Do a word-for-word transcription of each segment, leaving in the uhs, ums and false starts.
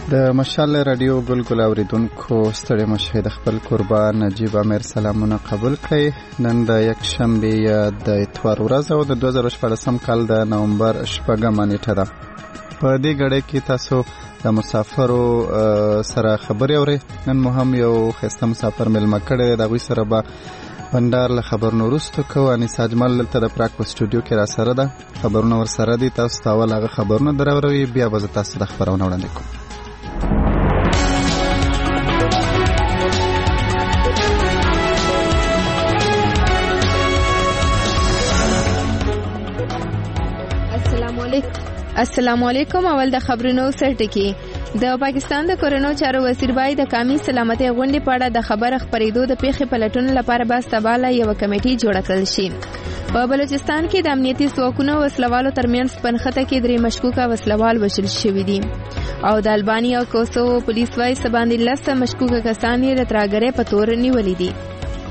د مشال رادیو ګلګل اوریدونکو ستړي مشه د خپل قربان نجیب امیر سلامونه قبول کړئ. نن د یک شنبه د اتوار ورځ او د دوه زره شپږم کال د نومبر شپږمه نیټه ده. په دې غړې کې تاسو د مسافرو سره خبرې اورئ. نن مو هم یو ښایسته مسافر مېلمه کړی، د هغوی سره به بندار له خبرونو وروسته کوو. انیس اجمل دلته د پراګ په سټوډیو کې را سره ده. خبرونه ورسره دي، تاسو ته اول هغه خبرونه دراوروي، بیا به زه تاسو د خبرونه وړاندې کوم. السلام علیکم. اول د خبرونو سرټکی. د پاکستان د کورونو چارو وزیر بای د قومي سلامتۍ غونډې په اړه د خبر خبرېدو د پیښې پلټونو لپاره به سباله یو کمیټي جوړه کړل شي. په بلوچستان کې د امنیتي ځواکونو وسلوالو ترمنځ پنخته کې درې مشکوکه وسلوال وژل شوي دي او د البانیا او کوسوو پولیس وايي څه باندې لس مشکوکه کسان یې د ترهګرۍ په تور نیولي دي.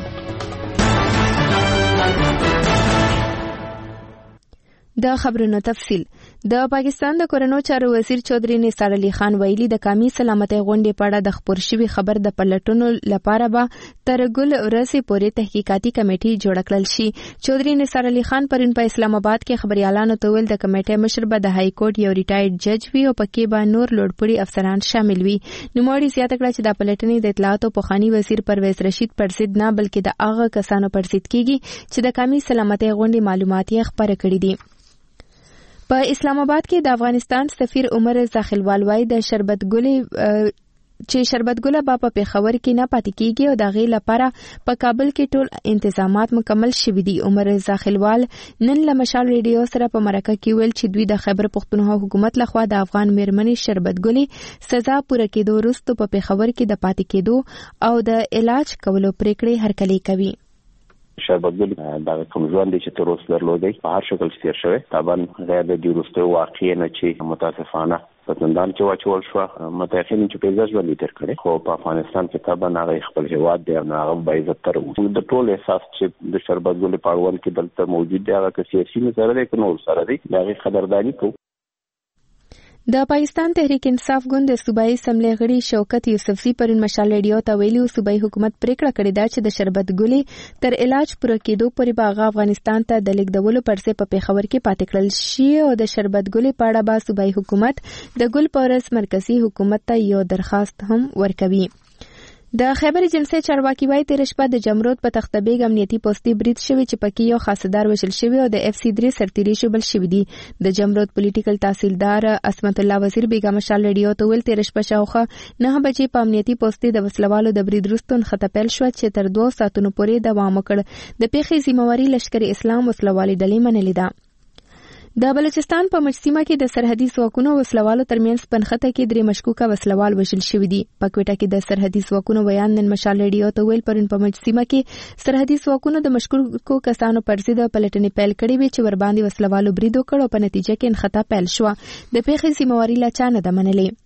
د خبرونو تفصیل. د پاکستان د کورونو چارو وزیر چودري نثار علي خان ویلي د قومي سلامتۍ غونډې په اړه د خبر شوي خبر د پلټونو لپاره به تر ګل ورځې پورې تحقیقاتي کمیټي جوړ کړل شي. چودري نثار علي خان پرون په اسلام آباد کې خبريالانو ته ویل د کمیټې مشر به د های کورټ یو ریټایرډ جج وي او پکې به نور لوړپوړي افسران شامل وي. نوموړي زیاته کړه چې د پلټنې د اطلاعاتو پخوانی وزیر پرویز رشید پر ضد نه بلکې د هغه کسانو پر ضد کیږي چې د قومي سلامتۍ غونډې معلومات یې خبره کړي دي. په اسلام آباد کې د افغانستان سفیر عمر زاخلوال وايي د شربت ګلې چې شربت ګله با په پیښور کې نه پاتې کیږي او د غي لپاره په کابل کې ټول انتظامات مکمل شوي دي. عمر زاخلوال نن له مشال ریډیو سره په مرکه کې ویل چې دوی د خیبر پختونخوا حکومت لخوا د افغان میرمنې شربت ګلې سزا پوره کېدو وروسته په پیښور کې د پاتې کېدو او د علاج کولو پریکړې هرکلی کوي. شربت ګل دا کوم ژوند چې تر اوسه درلودي په هر شکل تیر شوی طبعا غیر د دې وروسته واقع نه چې متاسفانه په زندان کې واچول شو. متأخرین چې پیدا ژوند تیر کړي خو په افغانستان کې طبعا هغه خپل هیواد دی او هغه به عزت تر اوسه د ټول احساس چې د شربت ګل په اړوند کې دلته موجود دی هغه سیاسي مسله دی کنه سره دی هغه قدردانی کوو. د پاکستان تحریک انصاف ګوند د صوبایي اسمبلی غړي شوکت یوسفزي پرون مشال ریډیو ته ویلي صوبایي حکومت پریکړه کړې ده چې د شربت ګلې تر علاج پوره کېدو پورې به هغه افغانستان ته د لیږدولو پرځای په پیښور کې پاتې کړل شي او د شربت ګلې په اړه به صوبایي حکومت د ګل په ورځ مرکزي حکومت ته یو درخواست هم ورکوي. د خیبر جنسي چارواکي وايي تیر شپه د جمرود په تخته بیگ امنیتي پوسټي برید شوی چې پکې یو خاصدار وژل شوی او د اف سی درې سرتیري شوبل شوی دي. د جمرود پولیټیکل تحصیلدار اسمت الله وزیر بیگم مشال ریډیو ته ویل تیر شپه شاوخه نه بجې په امنیتي پوسټي د وسلوالو د برید وروسته خطا پیل شو چې تر دوه ساعتونو پورې دوام وکړ. د پیښې ذمہواری لشکر اسلام وسلوالي ډلې منلې ده. د بلوچستان په مجسمه کې د سرحدي ځواکونو وسلوالو ترمنځ پنخته کې درې مشکوکه وسلوال وژل شوي دي. په کوټه کې د سرحدي ځواکونو بیان نن مشال ریډیو ته ویل پرون په مجسمه کې سرحدي ځواکونو د مشکوکو کسانو پر ضد پلټنې پیل کړې وي چې ورباندې وسلوالو برید وکړ او په نتیجه کې انخطا پیل شو. د پیښې ذمہواری لا چا نه ده منلې.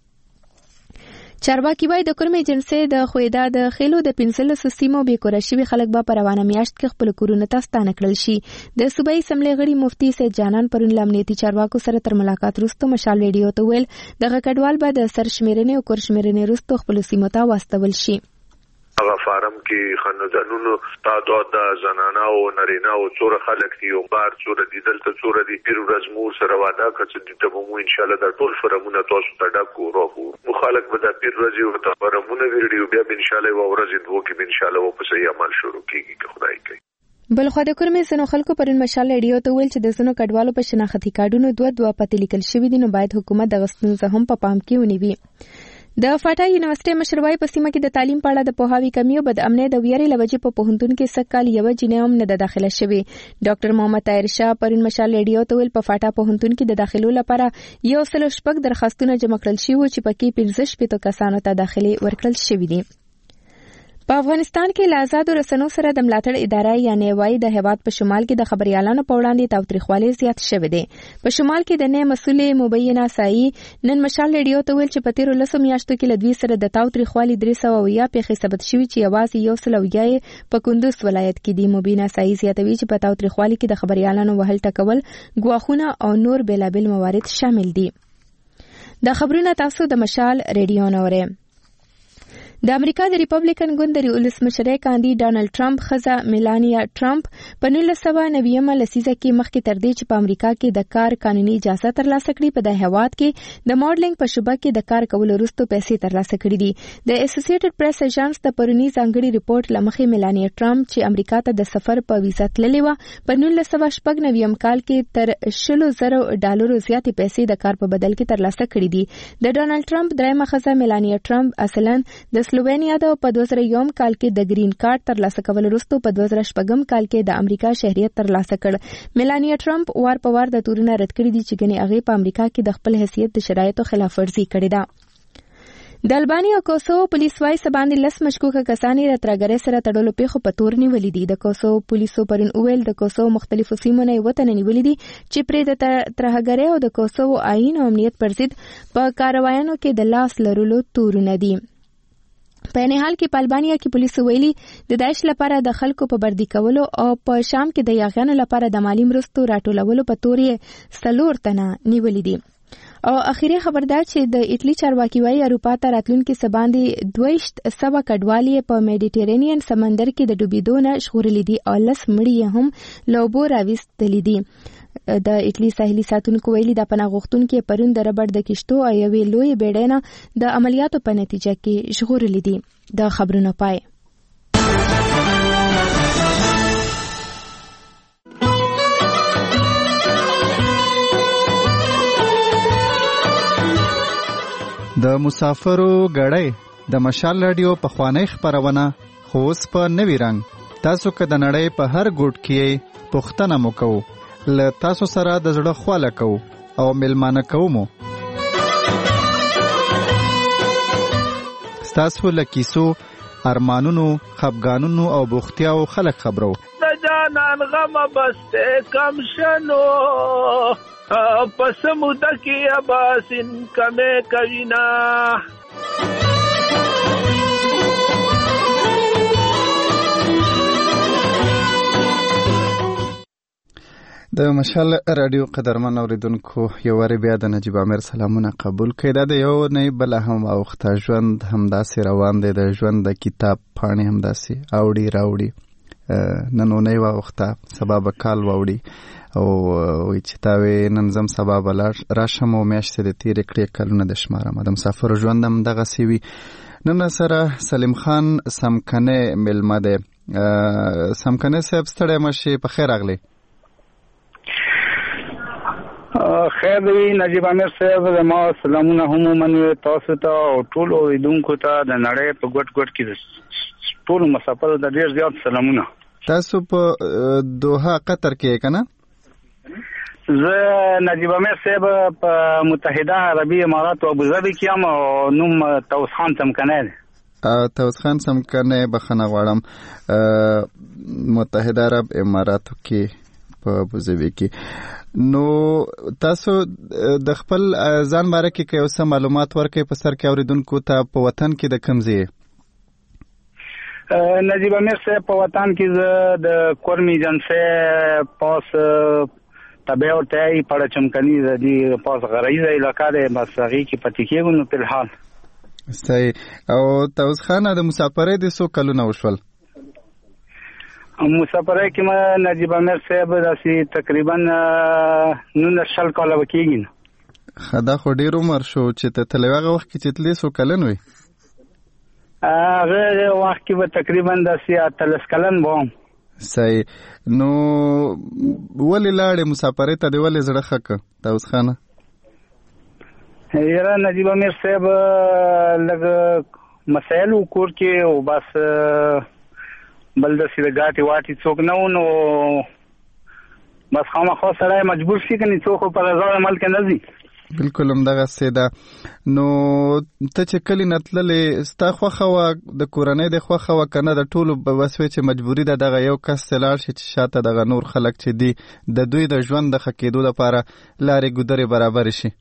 چارواکي وايي د کورمې جنسي د خویدا د خېلو د پنځلسو سیمو بې کوره شوي خلک به په روانه میاشت کې خپل کورونه ته ستانه کړل شي. د صوبایي اسمبلی غړي مفتي سید جانان پرون له امنیتي چارواکو سره تر ملاقات وروسته مشال ریډیو ته ویل دغه کډوال به د سرشمیرنې او کورشمیرنې وروسته خپل سیمو ته واستول شي. هغه فارم کې خاندانونو تعداد د زنانه او نارینه او څوره خلک دي او بار څوره دي دلته څوره دي پیر ورځ مو سره واده کړ چې د مو ان شاء الله د ټول فرمونه تاسو ته ډاکو راغو مخالک به د پیر ورځ او د فرمونه ویډیو بیا ان شاء الله و ورځ دوه کې ان شاء الله په صحیح عمل شروع کیږي که خدای کوي. بل خو د کورمې سنو خلکو پرون مشال ریډیو ته ویل چې د سنو کډوالو په شناختی کارډونو دوه دوه پته لیکل شوی دي نو باید حکومت د غستونو هم په پام کې ونیوي. د فاټا یونیورسيټي مشروعي په سیمه کې د تعلیم په اړه د پوهاوي کمی او بد امنۍ د ویرې لوجې په پوهنتون کې سکهال یو جنې هم نه د داخله شوی. ډاکټر محمد طاهر شاه پرون مشال ریډیو ته ویل په فاټا پوهنتون کې د داخلو لپاره یو سل شپږ درخواستونه جمع کړل شوي چې پکې پنځه شپږ کسانو ته داخلي ورکړل شوي دي. په افغانستان کې له آزادو رسنیو سره د ملاتړ اداره یعنی وای د هیواد په شمال کې د خبريالانو په وړاندې تاوتریخوالی زیات شوی دی. په شمال کې د نه مسولې مبینه سایي نن مشال ریډیو ته ویل چې په تیرو لسو میاشتو کې لدوی سره د تاوتریخوالی درې سوه اویا پیښې ثبت شوي چې یوازې یو سل اویا په کندوز ولایت کې دي. مبینه سایي زیاتوي چې په تاوتریخوالی کې د خبريالانو وهل ټکول ګواښونه او نور بیلابل موارد شامل دي. د خبرونه تاسو د مشال ریډیو نورې. د امریکا د ریپبلیکن ګوند د ولسمشرۍ کاندید ډانلډ ټرمپ خزه میلانیا ټرمپ په نولس سوه نویمه لسیزه کې مخکې تر دې چې په امریکا کې د کار قانوني اجازه ترلاسه کړي په د هیواد کې د ماډلینګ په شوبه کې د کار کولو وروسته پیسې ترلاسه کړي دي. د اسوسییټډ پریس ایجنس د پرونی ځانګړي ریپورت لمخې میلانیا ټرمپ چې امریکا ته د سفر په ویزا تللې و په نولس سوه شپږ نویم کال کې تر شلو زرو ډالرو زیاتې پیسې د کار په بدل کې ترلاسه کړي دي. د ډانلډ ټرمپ درېیمه خزه میلانیا ټرمپ اصلاً د سلووینیا د په دوه زره یو کال کې د گرین کارت ترلاسه کول وروسته په دوه زره شپږم کال کې د امریکا شهریت ترلاسه کړ. میلانیا ټرمپ وار په وار د تورونه رد کړي دي چې ګنې هغه په امریکا کې د خپل حیثیت د شرایطو خلاف ورزي کړې ده. د البانیا او کوسوو پولیس وايي سباندې لس مشکوکه کسان یې ترګرې سره تړلو پیښو په تور نیولې دي. د کوسوو پولیسو پرون ویل د کوسوو مختلفو سیمو نه وطن نیولې دي چې پرې د ترګرې او د کوسوو آئین او امنیت پر ضد په کاروایانو کې د لاس لرلو تورونه دي. په نه حال کې په البانیا کې پولیسو ویلي د داعش لپاره د خلکو په بردي کولو او په شام کې د یاغیانو لپاره د مالی مرستو راټولولو په تور یې څلور تنه نیولې دي. او اخیری خبر دا چې د ایټلی چارواکي وايي اروپا ته راتلونکي سباندې دویشت سبا کډوالي په میډیټرینین سمندر کې د ډوبېدو نه ژغورلې دي او لس مړي هم له اوبو راویستلي دي. د ایټلی ساحلي ساتونکو ویلي د پناه غوښتونکو پرون د ربړ د کشتو او یوې لوی بیړۍ نه د عملیاتو په نتیجه کې ژغورلې دي. د خبرونو پای. د مسافرو غړې د مشال رادیو په خوانی خبرونه خو اوس په نوی رنګ. تاسو که د نړۍ په هر ګوټ کې پوښتنه مو کوو له تاسو سره د زړه خواله کوو او ملمانه کوو مو. ستاسو له کیسو، ارمانونو، خفګانونو او بوختیاو خلک خبرو. د جانان غم بسته کم شنو پس موده کې اباسین کمه کوینا. د مشال رادیو قدرمن اوریدونکو یو وری بیا د نجیب امیر سلامونه قبول کړئ. دا د یو نه بل هم اوخته ژوند همداسې روان دی. د ژوند د کتاب پاڼې همداسې اوړي راوړي. ننونه واوخته سبا به کال واوړي او وی چې تاوی نن زم سبا به راشم او میاشتې د تیرې کړې کلونه د شمارم. د مسافر ژوند هم دغسې وي. نن سره سلیم خان سمکنه ملمه دی. سمکنه صاحب ستړی مشي، په خیر راغلی. خیر دی نجیب امیر صاحب، زما سلامونه هم ومنئ تاسو ته او ټولو اوریدونکو ته د نړۍ په ګوټ ګوټ کې ټولو مسافرو ته ډېر زیات سلامونه. تاسو په دوحه قطر کې که نه؟ زه نجیب امیر صاحب په متحده عربي امارات او ابوظبي کې یم او نوم طاووس خان سمکنی دی. طاووس خان سمکنی بخښنه غواړم، متحده عرب اماراتو کې په ابوظبي کې. نو تاسو د خپل ځان باره کې که یو څه معلومات ورکړئ په سر کې اوریدونکو ته، په وطن کې د کوم ځای؟ نجیب امیر صاحب په وطن کې زه د کورمی جنسې پاس طبیع ورته یې پړه چمکني دی پاس غریزه علاقه دی، بس هغې کې پاتې کېږو. نو په الحال صحیح. او طاووس خانه د مسافرۍ د څو کلونه وشول؟ مسافرۍ کې ما نجیب امیر صاحب داسې تقریبا نولس شل کاله به کېږي. دا خو ډېر عمر شو چې ته تللی هغه وخت کې چې تلې څو کلن وې؟ هغه وخت کې به تقریبا داسې اتلس کلن به وم. صحیح. نو ولې لاړې مسافرۍ ته دې ولې زړه ښه که طاووس خانه؟ یاره نجیب امیر صاحب لږ مسایل و کور کې او بس بل داسې د ګاټې واټې څوک نه و، نو بس خامخا سړی مجبور شي که نه څوک خو په رضا عمل کې نه ځي. بالکل همدغسې ده. نو ته چې کلي نه تللې ستا خوښه وه، د کورنۍ د خوښه وه که نه د ټولو بس وې چې مجبوري ده دغه یو کس چې لاړ شي چې شاته دغه نور خلک چې دي د دوی د ژوند د ښه کېدو لپاره لارې ګودرې برابرې شي؟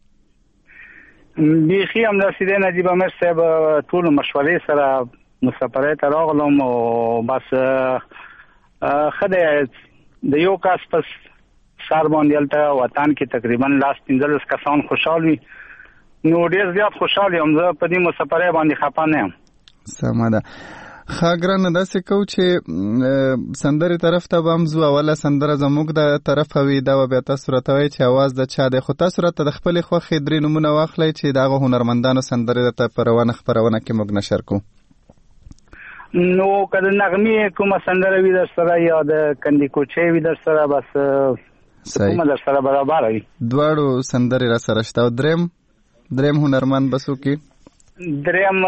بیخي همداسې دی نجیب امیر صاحب، ټولو مشورې سره مسافرۍ ته راغلم او بس ښه دی. د یو کس په سر باندې هلته وطن کې تقریبا لاس پنځلس کسان خوشحال وي نو ډیر زیات خوشاله یم. زه په دې مسافرۍ باندې خپه نه یم. سمه ده. خاګرانه داسې کو چې سندرې طرف ته به هم ځو. اوله سندره زموږ د طرفه وي، دا به بیا تاسو راته وایئ چې اواز د چا دی. خو تاسو راته د خپلې خوښې درې نومونه واخلئ چې د هغو هنرمندانو سندرې درته په روانه خپرونه کې موږ نشر کوو. نو که د نغمې کومه سندره وي در سره یا د کندي کوچۍ وي در سره، بس کومه در سره برابره وي. دواړو سندرې را سره شته. او دریم دریم هنرمند به څوک وي؟ دریم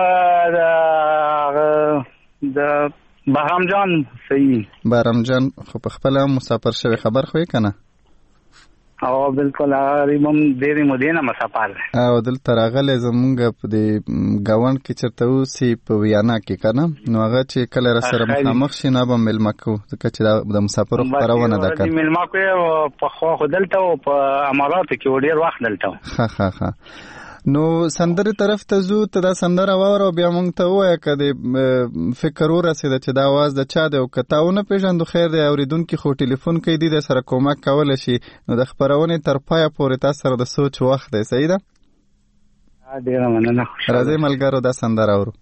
د بهرام جان صحیح. بهرام جان خو په خپله مسافر شوی، خبر خو یې که نه؟ او بالکل هغه هم ډېرې مودې نه مسافر دی او دلته راغلی زمونږ په دې ګاونډ کې چېرته اوسي په ویانا کې که نه، نو هغه چې کله را سره مخامخ شي نه به میلمه کوو، ځکه چې د مسافرو خپرونه ده که میلمه کوو. پخوا خو دلته و په اماراتو کې و، ډېر وخت دلته و. ښه ښه ښه. نو سندرې طرف ته ځو، ته دا سندره واوره او بیا موږ ته ووایه که د فکر ورسېده چې دا اواز د چا دی. او که تا ونه پېژندو خیر دی، اورېدونکي خو ټلیفون کوي، دی در سره کومک کولی شي. نو د خپرونې تر پایه پورې تا سره د سوچ وخت دی. صحیح ده؟ ډېره مننه. راځئ ملګرو دا سندره اورو.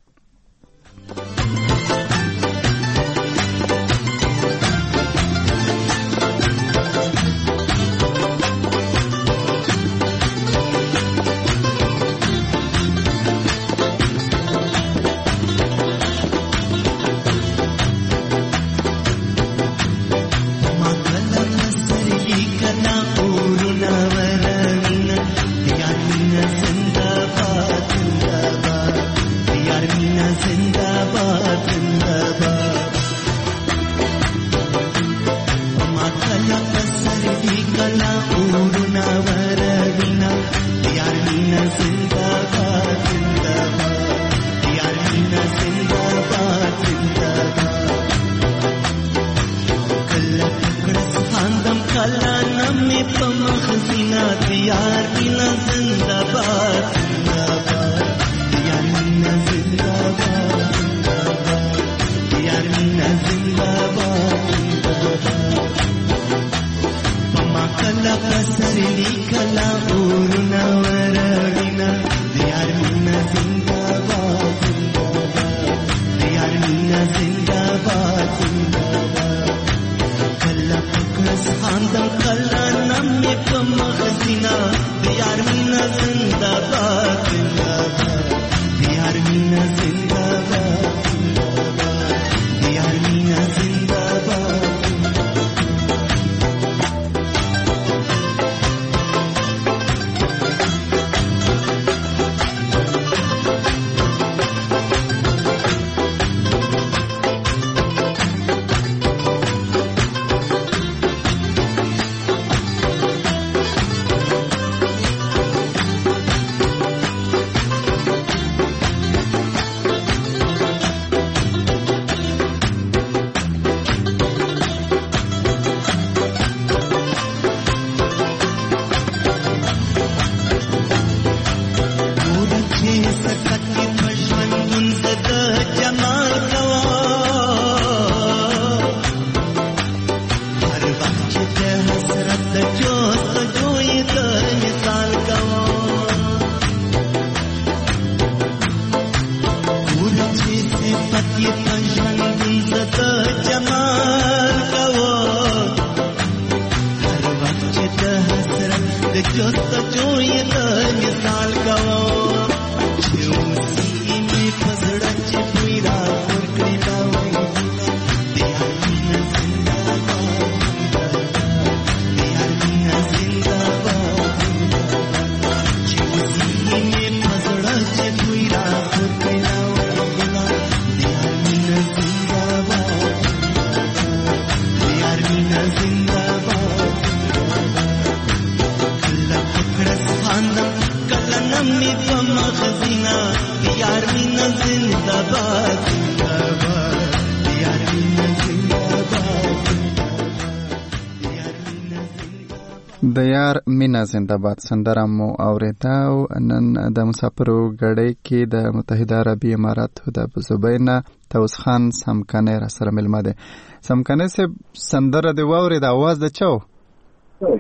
د یار مینا زنده‌باد سندره مو اوریدا. او نن د مسافرو غړی کې د متحده عربی اماراتو د ابوظبی نه توس خان سمکنه را سره ملمه ده. سمکنه سه سندره دی واورید، اواز د چاو؟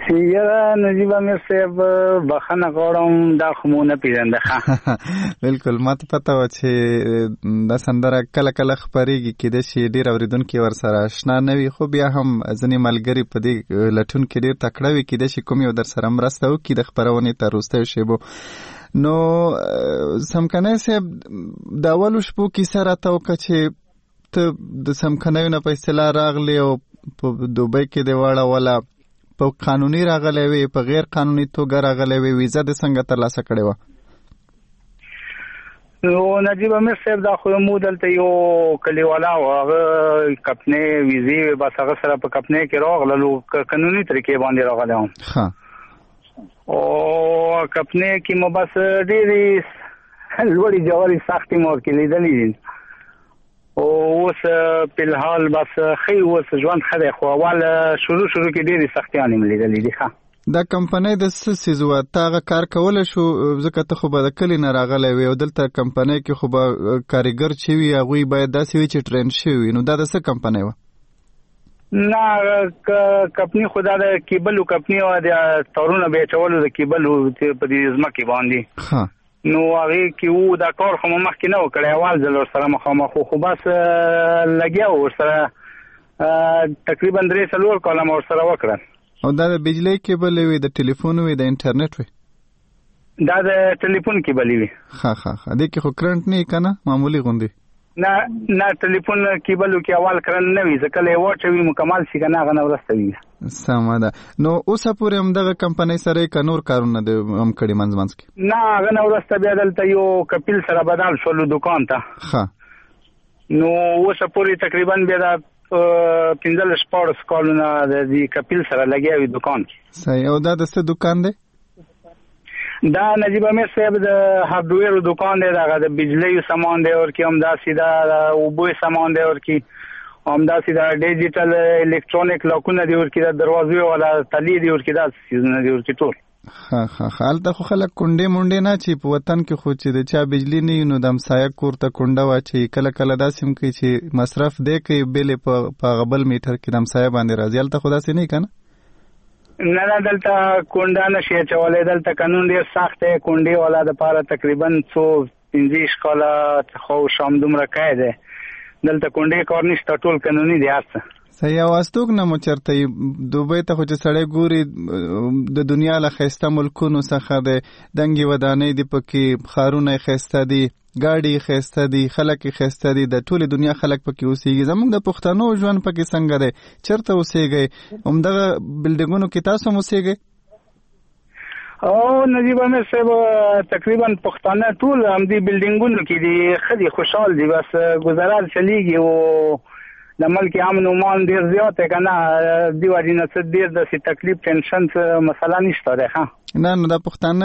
یا نجیب امیر صاحب بخنه غواړم دا خو مو نه پیژنده. بالکل ماته پته وه چې دا سندره کله کله خپرېږي، کیدای شي ډېر اورېدونکي ورسره اشنا نه وي، خو بیا هم ځینې ملګري په دې لټون کې ډېر تکړه وي، کیدای شي کوم یو در سره مرسته وکړي د خپرونې تر وروستیو شیبو. نو سمکنی صاحب د اولو شپو کیسه راته وکړه چې ته د سمکنیو نه په اصطلاح راغلی او په دوبۍ کې دې واړوله، په قانوني راغلی وي، په غیر قانوني توګه راغلی وي، ویزه دې څنګه ترلاسه کړې وه؟ نو نجیب امیر صاحب دا خو مو دلته یو کلیوالا و، هغه کپنې ویزې وې، بس هغه سره په کپنې کې راغللو، قانوني طریقې باندې راغلی وم. ښه. او کپنې کې مو بس ډېرې لوړې جوړې سختې مو ورکې لیدلې دي. او اوس په الحال بس خې اوس ژوند ښه دی، خو اول شروع شروع کې ډېرې سختیانې مې لیدلې دي. ښه. دا کمپنۍ د څه څیز وه؟ تا هغه کار کولی شو؟ ځکه ته خو به د کلي نه راغلی وې او دلته کمپنۍ کې خو به کاریګر چې وي هغوی باید داسې وي چې ټرین شوي وي. نو دا د څه کمپنۍ وه؟ نه کمپنۍ خو دا د کیبلو کمپنۍ وه، د تارونه به یې اچولو د کیبلو په دې ځمکې باندې. ښه. نو هغې کې وو دا کار خو مو مخکې نه و کړی، اول ځل ورسره مخامخ وو، خو بس لګیا و ورسره، تقریبا درې څلور کاله مو ورسره وکړل. او دا د بجلۍ کیبلې وي، د ټلیفون وي، د انټرنیټ وي؟ دا د ټلیفون کیبلې وي. ښه ښه ښه. دې کې خو کرنټ نه وي که نه؟ معمولي غوندې؟ نه نه ټلیفون کیبلو کې اول کرنټ نه وي، ځکه له یې واچوي مکمل شي که نه هغه نه وروسته وي. سمه ده. نو اوسه پورې همدغه کمپنۍ سره یې که نور کارونه دې هم کړي منځ منځ کې؟ نه هغه نه وروسته بیا دلته یو کپیل سره بدل شولو دوکان ته. ښه. نو اوسه پورې تقریبا بیا دا پنځلس شپاړس کالونه د دې کپیل سره لګیا وي دوکان کې. صحیح. او دا د څه دوکان دی؟ دا نجیب امیر صاحب د هارډویرو دوکان دی، دغه د بجلیو سامان دی ورکې، همداسې دا د اوبو سامان دی ورکې، همداسې دا ډیجیټل الکترونیک لاکونه دی ورکې، د دروازې والا تلې دی ورکې، دا څیزونه دی ورکې ټول. ښه ښه ښه. هلته خو خلک کونډې مونډې نه اچوي، په وطن کې خو چې د چا بجلي نه وي نو د همسایه کور ته کونډه واچوي، کله کله داسې هم کوي چې مصرف دی کوي بل یې په هغه بل میټر کې د همسایه باندې راځي. هلته خو داسې نه وي که نه؟ نه نه دلته کونډه نشي اچولی، دلته قانون ډېر سخت دی، کونډې والا دپاره تقریبا څو پنځه ویشت کاله خو شام دومره قید دی، دلته کونډې کار نشته، ټول قانوني دی هر څه. صحیح. او استوګنه مو چېرته وي؟ دوبۍ ته خو چې سړی ګوري د دنیا له ښایسته ملکونو څخه دی، دنګې ودانۍ دي پکې، ښارونه یې ښایسته دي، ګاډي یې ښایسته دي، خلک یې ښایسته دي، د ټولې دنیا خلک پکې اوسېږي. زموږ د پښتنو ژوند پکې څنګه دی؟ چېرته اوسېږئ؟ همدغه بلډینګونو کې تاسو هم اوسېږئ؟ او نجیب امیر صاحب تقریبا پښتانه ټول همدې بلډینګونو کې دي، ښه دي، خوشحال دي، بس ګزارا چلیږي. او د ملک امن و امان ډېر زیات دی که نه، دې وجې نه څه ډېر داسې تکلیف ټینشن څه مسله نشته دی. ښه. نه نو دا پښتانه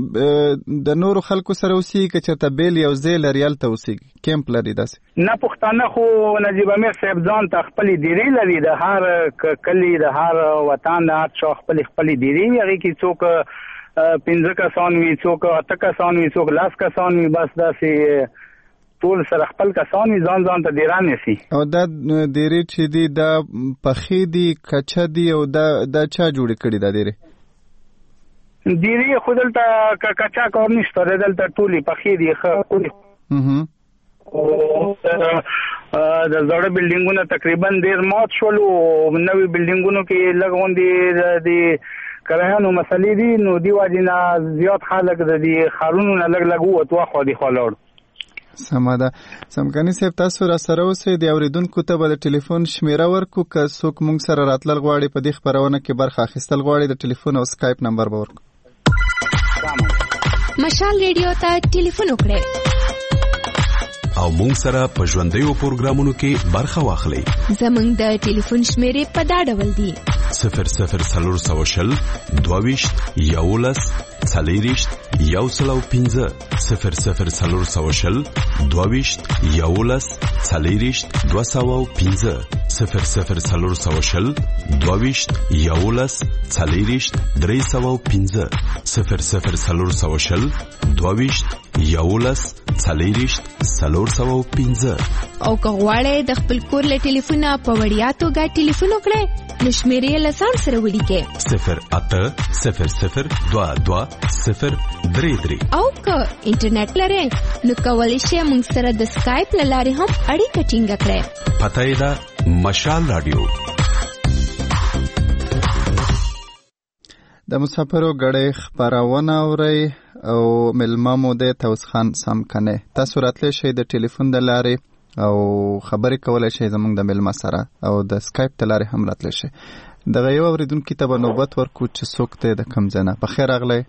د نورو خلکو سره اوسېږي که چېرته بیل یو ځای لري هلته اوسېږي، کیمپ لري داسې؟ نه پښتانه خو نجیب امیر صاحب ځان ته خپلې ډیرې لري، د هر کلي د هر وطن د هر چا خپلې خپلې ډیرې وي، هغې کې څوک پنځه کسان وي، څوک اته کسان وي، څوک لس کسان وي، بس داسې ټول سره خپل کسان وي، ځان ځان ته ډیران نیسي. او دا ډیرې چې دي دا پخې دي کچه دي او دا دا چا جوړې کړي دا ډیرې؟ ډیرې خو دلته کچا کار نشته دی، دلته ټولې پخې دي. ښه. د زړه بلډینګونه تقریبا ډېر مات شولو، نوي بلډینګونو کې لږ غوندې د کرایانو مسلې دي، نو دې وجې نه زیات خلک د دې ښارونو نه لږ لږ ووتو، خوا دې خوا لاړو. سمه ده. سمکني صاحب تاسو را سره اوسئ، د اورېدونکو ته به د ټلیفون شمیره ورکړو، که څوک موږ سره راتلل غواړي په دې خپرونه کې برخه اخیستل غواړي، د ټلیفون او سکایپ نمبر به ورکړو. مشال ریډیو ته ټلیفون وکړئ او موږ سره په ژوندیو پروګرامونو کې برخه واخلئ. زموږ د ټلیفون شمیرې په دا ډول دي: صفر صفر څلور سوه شل دوه ویشت یولس څلېرویشت یو سل او پنځه، صفر صفر څلور سوه شل دوه ویشت یولس څلېرویشت دوه سوه او پنځه، صفر صفر څلور سوه شل دوه ویشت یولس څلېرویشت درې سوه او پنځه، صفر صفر څلور سوه شل دوه ویشت یولس څلېرویشت څلور سوه او پنځه. او که غواړئ د خپل کور له ټلیفونه په وړیا توګه ټلیفون وکړئ نشمیرې لسان سره ولیکئ صفر اته صفر صفر دوه دوه صفر درې درې او که انټرنیټ لرئ نو کولی شئ موږ سره د سکایپ له لارې هم اړیکه ټینګه کړئ. پته یې ده مشال رادیو. د مسافرو غړې خبرونه اوري او ملما مو د توس خان سم کنه. تاسو راتلی شئ د ټلیفون د لارې او خبرې کولای شئ زموږ د ملما سره او د سکایپ د لارې هم راتلی شئ. دغه یو اوریدونکي ته به نوبت ورکو چې څوک دی د کوم ځای نه. په خیر راغلی.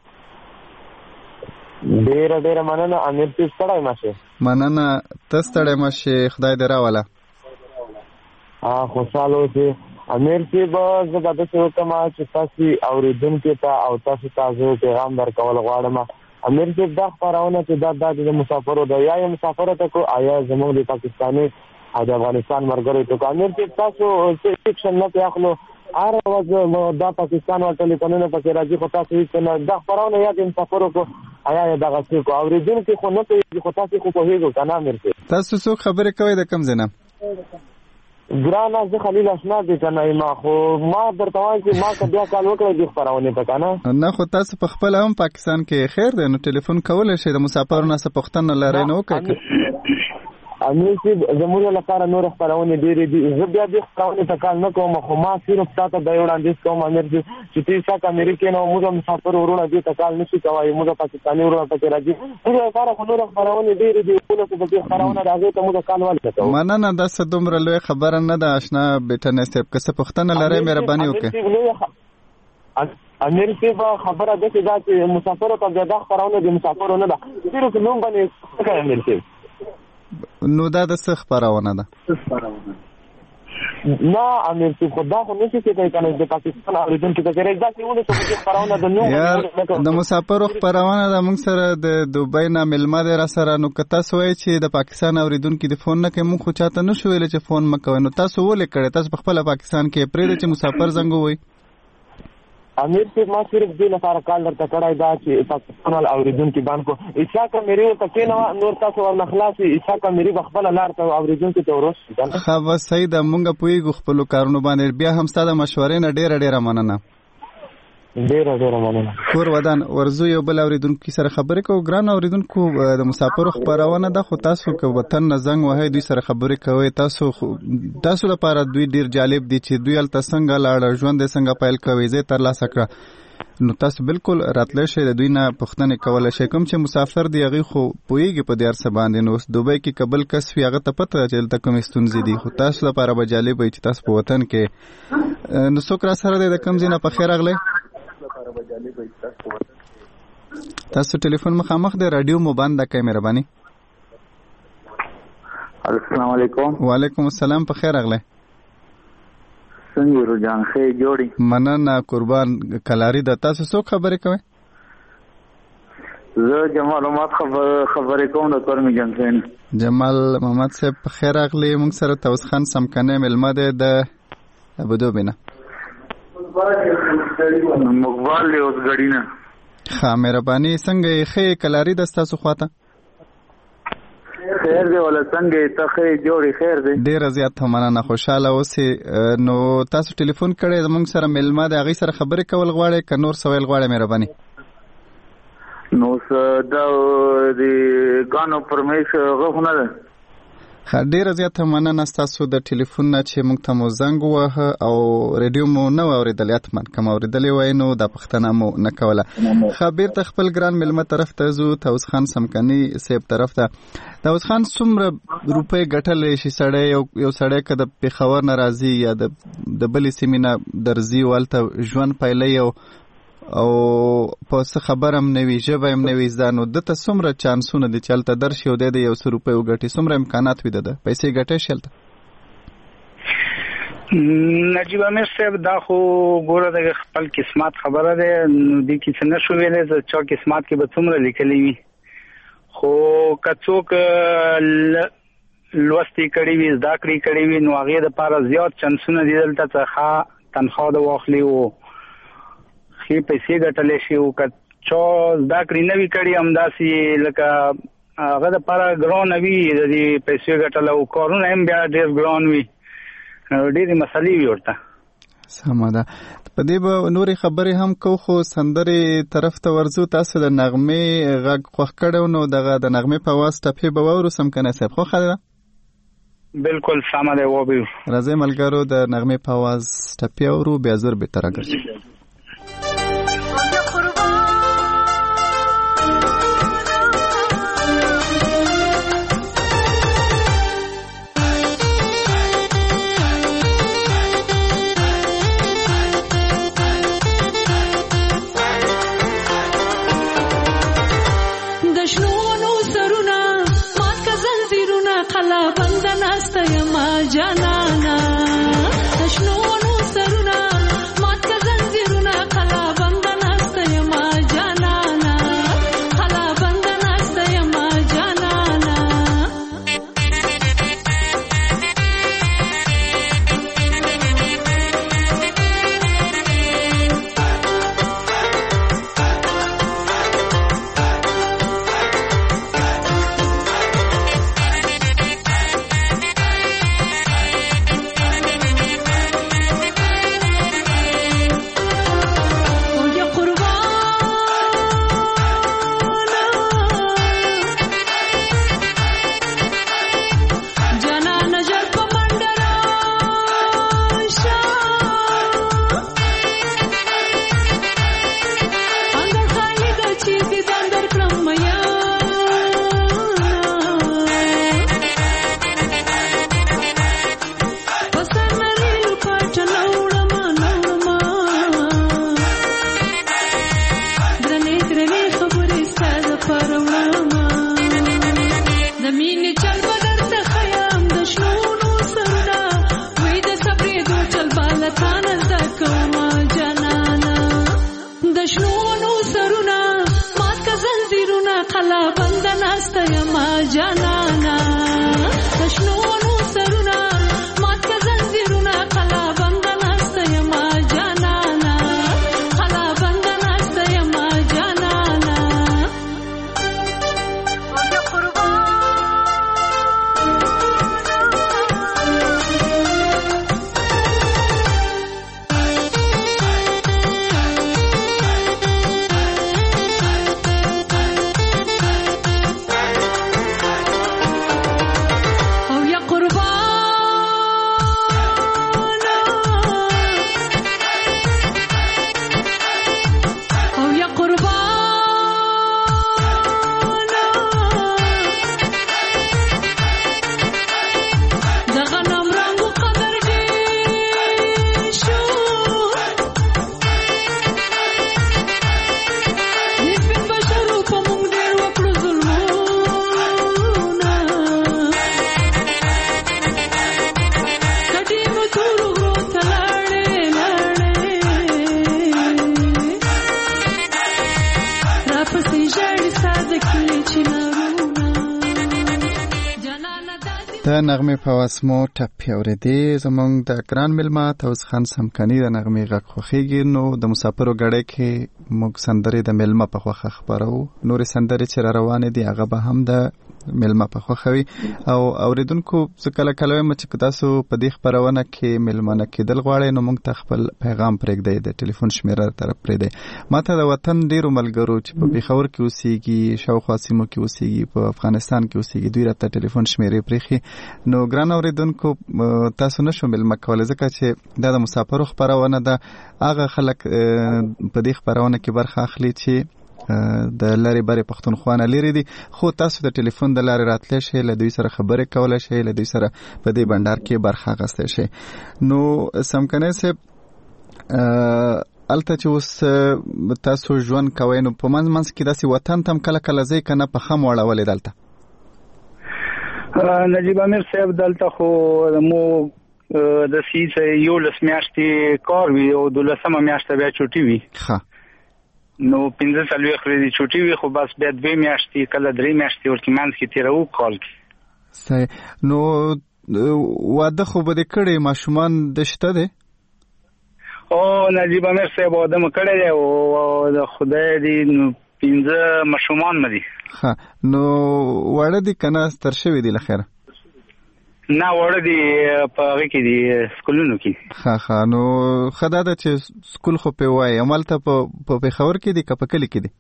ډېره ډېره مننه امیر صاحب. ستړی مه شې. مننه ته ستړی مه شې. خدای دې راوله. خوشحاله اوسې امیر صاحب. زه به داسې وکړم چې تاسې اورېدونکو ته او تاسو ته زه پیغام درکول غواړم. امیر صاحب دا خپرونه چې دا د مسافرو ده یا یې مسافرو ته کو آیا زموږ د پاکستاني او د افغانستان ملګرو ته کو. امیر صاحب تاسو سیکشن نه پې اخلو هر ورځ دا پاکستان ول ټلیفونونه پکې راځي خو تاسو هېڅ نه دا خپرونه یا د مسافرو کو آیا یې دغسې کو اورېدونکي خو نه پوهېږي خو تاسې خو پوهېږو که نه امیر صاحب. تاسو څوک خبرې کوئ د کوم ځای نه؟ ګرانه زه خلیل اشنا دی که نه ما خو ما درته وایم چې ما که بیا کال وکړی دې خپرونې ته که نه نه خو تاسو په خپله هم پاکستان کې خیر دی نو ټلیفون کولی شئ. د مسافرو نه څه پوښتنه لرئ نو وکړئ. امیر صاحب زموږ لپاره نور خپرونې ډېرې دي. زه بیا دې خپرونې ته کال نه کوم خو ما صرف تا ته دا یو وړاندیز کوم امیر صاحب چې ته ساک امریکې نه موږ مسافر وروڼه دې ته کال نه شي کولی. موږ پاکستاني وروڼه پکې راځي. موږ لپاره خو نور خپرونې ډېرې دي. ولسو په دې خپرونه د هغې ته موږ کال ولې کوو. مننه دا څه دومره لویه خبره نه ده اشنا بیټنی صاحب. که څه پوښتنه لرئ مهرباني وکړئ. امیر صاحب خبره داسې ده چې مسافرو ته بیا دا خپرونه د مسافرو نه ده صرف نوم باندې کوي امیر صاحب. نو دا د څه خپرونه ده؟ نه امیر صاحب خو دا خو نشي کېدای که نه د پاکستان اورېدونکي ته کېږي داسې ولسو په دې خپرونه د نوم یار د مسافرو خپرونه ده. موږ سره د دوبۍ نه مېلمه دی را سره. نو که تاسو وایئ چې د پاکستان اورېدونکي د فون نه کوي موږ خو چاته نه شو ویلی چې فون مه کوئ. نو تاسو ولې کړی؟ تاسو په خپله پاکستان کې پرېږدئ چې مسافر زنګ ووایي. امیر صاحب ما صرف دې لپاره کال درته کړی دا چې پاکستان ول اورېدونکي باندې کو اسحاق امیري ورته کېنوه نور تاسو ورنه خلاص اسحاق امیري به خپله لار ته اورېدونکي ته ورسي که نه. ښه بس صحیح ده. مونږ پوهېږو خپلو کارونو باندې. بیا هم ستا د مشورې نه ډېره ډېره مننه. ډېره ډېره مننه. کور ودان ورځو یو بل اورېدونکي سره خبرې کوو. ګران اورېدونکو د مسافرو خپرونه ده خو تاسو که وطن نه زنګ وهئ دوی سره خبرې کوئ. تاسو تاسو لپاره دوی ډېر جالب دي چې دوی هلته څنګه لاړه ژوند یې څنګه پیل کوي ویزې ترلاسه کړه. نو تاسو بالکل راتلی شئ د دوی نه پوښتنې کولی شئ. کوم چې مسافر دی هغوی خو پوهېږي په دې هر څه باندې. نو دوبۍ کې که بل کس وي هغه ته پته ده چې دلته کومې ستونزې دي. خو تاسو لپاره به جالب وي چې تاسو په وطن کې. نو څوک را سره دی د کوم ځای نه؟ په خیر راغلی. تاسو ټلیفون مخامخ دی رادیو مو بنده کړئ مهرباني. السلام علیکم. وعلیکم السلام. په خیر راغلی. څنګه روجان ښه جوړي؟ مننه قربان کلاري ده. تاسو څوک خبرې کوئ؟ زه جمال محمد خبرې کوم د کورمي جنسین. جمال محمد صاحب په خیر راغلی. موږ سره توس خان سمکنی مېلمه دی د ابودوبۍ نه. مقبال دی اوس ګړي نه. ښه مهرباني. څنګه یې ښه کلاري ده ستاسو خواته؟ خیر دی ولا څنګه ته ښه جوړي؟ خیر دی. ډېره زیاته مننه. خوشحاله اوسئ. نو تاسو ټلیفون کړی زموږ سره مېلمه دی هغوی سره خبرې کول غواړئ که نور څه ویل غواړئ مهرباني؟ نو دا د ګانو پرمیش هغه خو نه ده. ښه ډېره زیاته مننه ستاسو د ټلیفون نه چې موږ ته مو زنګ ووهه او ریډیو مو نه و اورېدلی. حتما که مو اورېدلی وای نو دا پوښتنه مو نه کوله. ښه بېرته خپل ګران مېلمه طرف ته ځو. طاووس خان سمکني صاحب طرف ته. طاووس خان څومره روپۍ ګټلی شي سړی یو یو سړی که د پېښور نه راځي یا د بلې سیمې نه درځي او هلته ژوند پیلوي او او په څه خبر هم نه وي ژبه هم نه وي زده نو دته څومره چانسونه دي چې هلته درشي او دی د یو څه روپۍ وګټي؟ څومره امکانات وي د ده پیسې ګټی شي هلته؟ نجیب امیر صاحب دا خو ګوره د خپل قسمت خبره ده. دې کې څه نشو ویلی چې چا قسمت کې به څومره لیکلی وي. خو که څوک لوستې کړي وي زده کړې کړي وي نو هغې دپاره زیات چانسونه دي دلته چې ښه تنخوا د واخلي او ښې پیسې ګټلی شي. او که چا زده کړې نه وي کړي همداسې لکه هغه دپاره ګرانه وي د دې پیسې ګټل او کارونه هم بیا ډېر ګران وي. ډېرې مسلې وي ورته. سمه ده. په دې به نورې خبرې هم کو، خو سندرې طرف ته ورځو. تاسو د نغمې غږ خوښ کړو نو دغه د نغمې په واس ټپې به واورو. سمکنه صاحب خو خاله بالکل سمه ده و به راځي ملګرو د نغمې په واس ټپې اورو، بیا زور به تر راګرځي. جانانا تشنونو سرنا مات کا زنجیرنا خلا بندنا استیما جانانا خلا بندنا استیما جانانا د نغمې په واسمو ټپې اورېدې. زمونږ د ګران مېلمه توس خان سمکني د نغمې غږ خوښېږي. نو د مسافرو ګړۍ کې موږ سندرې د مېلمه په خوښه خپرو. نورې سندرې چې را روانې دي هغه به هم د مېلمه په خوښه وي. او اورېدونکو زه کله کله وایم چې تاسو په دې خپرونه کې مېلمانه کېدل غواړئ نو موږ ته خپل پیغام پرېږدئ، د ټلیفون شمېره طرف پرېږدئ. ما ته د وطن ډېرو ملګرو چې په پېښور کې اوسېږي، شاوخوا سیمو کې اوسېږي، په افغانستان کې اوسېږي، دوی راته ټلیفون شمېرې پرېښي. نو ګران اورېدونکو تاسو نشو مېلمه کولی ځکه چې دا د مسافرو خپرونه ده. هغه خلک په دې خپرونه کې برخه اخلي چې د لارې بارې پښتونخوا نه لرې دي، خو تاسو د ټلیفون د لارې راتلی شئ، له دوی سره خبرې کولی شئ، له دوی سره په دې بنډار کې برخه اخیستی شئ. نو سمکنی صاحب الته چې اوس تاسو ژوند کوئ نو په منځ منځ کې داسې وطن ته هم کله کله ځئ که نه په خم واړولې دلته؟ نجیب امیر صاحب دلته خو مو د سیس یولس میاشتې کار وي او دولسمه میاشته بیا چوټي وي. ښه نو پنځه څلوېښت ورځې چوټي وي، خو بس بیا دوې میاشتې کله درې میاشتې ورکې منځ کې تېروو کال کې. صحیح. نو واده خو به دې کړی، ماشومان د شته دی؟ او نجیب امیر صاحب واده مو کړی دی او د خدای دې نو پنځه ماشومان مې دي. ښه. نو واړه دي که نه ستر شوي دي له خیره؟ نه وړه دي په هغه کې دي سکولونو کې. ها ها نو خدا د چې سکول خو په وای عمل ته په پېښور کې دي که په کلی کې دي؟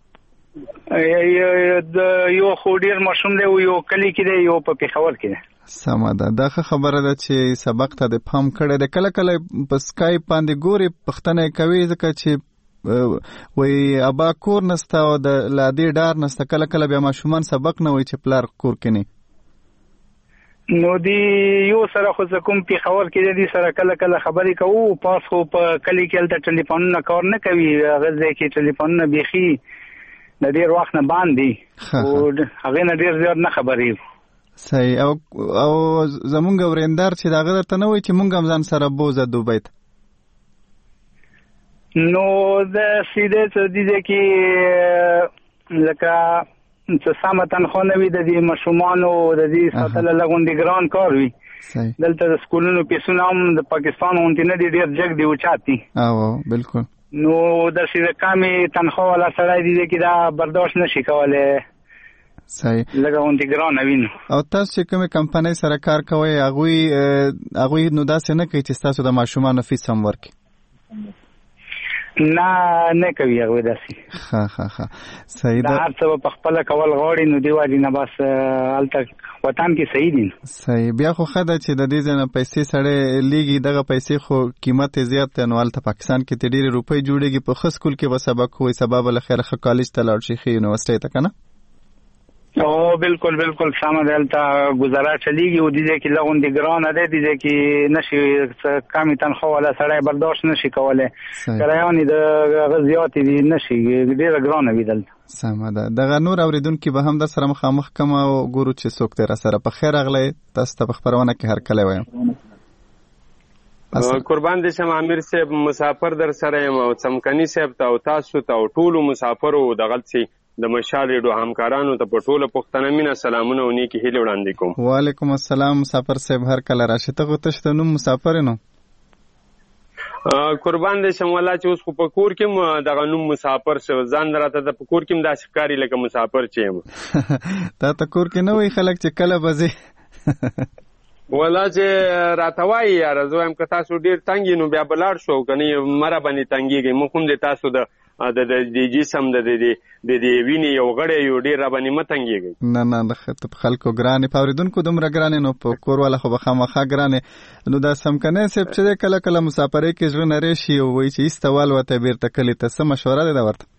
یو خو ډیر مشهور دی یو کلی کې دی یو په پېښور کې دی. سمه ده. دا خبره ده چې سبق ته د پام کړی دی. کله کله په سکایپ باندې ګوري پښتنه کوي ځکه چې وای ابا کور نسته او د لادي ډار نسته. کله کله بیا ماشومان سبق نه وای چې پلار کور کې نه. نو دی یو سره خو کوم په خبر کې دی سره کله کله خبرې کوو پاس خو په کلی کې تل ټلیفون نه کار نه کوي. هغه ځکه ټلیفون نه بيخي د ډیر وخت نه باندې او هغه نه ډیر زیات نه خبرې. صحیح. او او زمونږ ورندار چې دا غره ته نه وای چې مونږ هم ځان سره بوزه دوبۍ ته. نو د سیده څه دي چې لکه چې سم تنخواه نه وي د دې ماشومانو د دې ساتل لغوندې ګران کار وي. دلته د سکولونو پیسونه هم د پاکستان غونډې نه دي ډېر جګ دي اوچات دي. او بالکل. نو داسې د کمې تنخواه والا سړی دی چې دا برداشت نشي کولی. صحیح. لږه غونډې ګرانه وي. او تاسو چې کومې کمپنۍ سره کار کوئ هغوی هغوی نو داسې نه کوي چې ستاسو د ماشومانو فیس هم ورکړي؟ نه نه کوي هغه داسې. ها ها ها صحیح ده. دا هر څه په خپل کول غواړي نو دی واجی نه بس الته وطن کې صحیح دي. صحیح. بیا خو خدای چې د دې ځنه پیسې سره لیږي دغه پیسې خو قیمت زیات نه ولته پاکستان کې ته ډېری روپۍ جوړيږي په خص سکول کې به سبق وي سبب له خیر خ کالج ته لاړ شي خې یونیورسيټي ته کنه. او بالکل بالکل سامان دلته گزاره چلیږي او دې کې لغون دي ګران ده دې کې نشي کمی تنخواه ولا سړی برداشت نشي کوله. کرایانې د غزيات دي نشي ډېر ګران وي دلته. سمه ده. دغه نور اوریدونکو به هم د سره مخامخ کوم او ګورو چې څوک تر سره په خیر اغلی تاسو ته خبرونه کې هر کله وایم. قربان دې شم امیر صاحب مسافر در سره یم او څمکني صاحب ته او تاسو ته او ټولو مسافرو د غلطي د مشال ریډیو همکارانو ته په ټوله پښتنه مینه سلامونه او نیکی هیله وړاندې کوم. وعلیکم السلام مسافر صاحب هر کله راشي. ته غوښتل نو مسافر نو قربان دې شم ولا چې اوس خو په کور کې دغه نوم مسافر شو ځان راته د کور کې د ښکاری لکه مسافر چیم. دا ته کور کې نه وي خلک چې کله بځي ولا چې راتوای یار زویم که تاسو ډیر تنګی نو بیا بلار شو کني مره باندې تنګیږي مخ هم دې تاسو د د د جسم د د د د ویني یو غړی یو ډیر باندې متنګیږي. نه نه د خلکو ګرانې پاوریدونکو دومره ګرانې نو په کور والا خو بخامخه ګرانې نو دا سمکنه سپ چې کله کله مسافرې کې ژوند لري شي او وای چې استوال وته بیرته کلی ته سم مشوره ده ورته.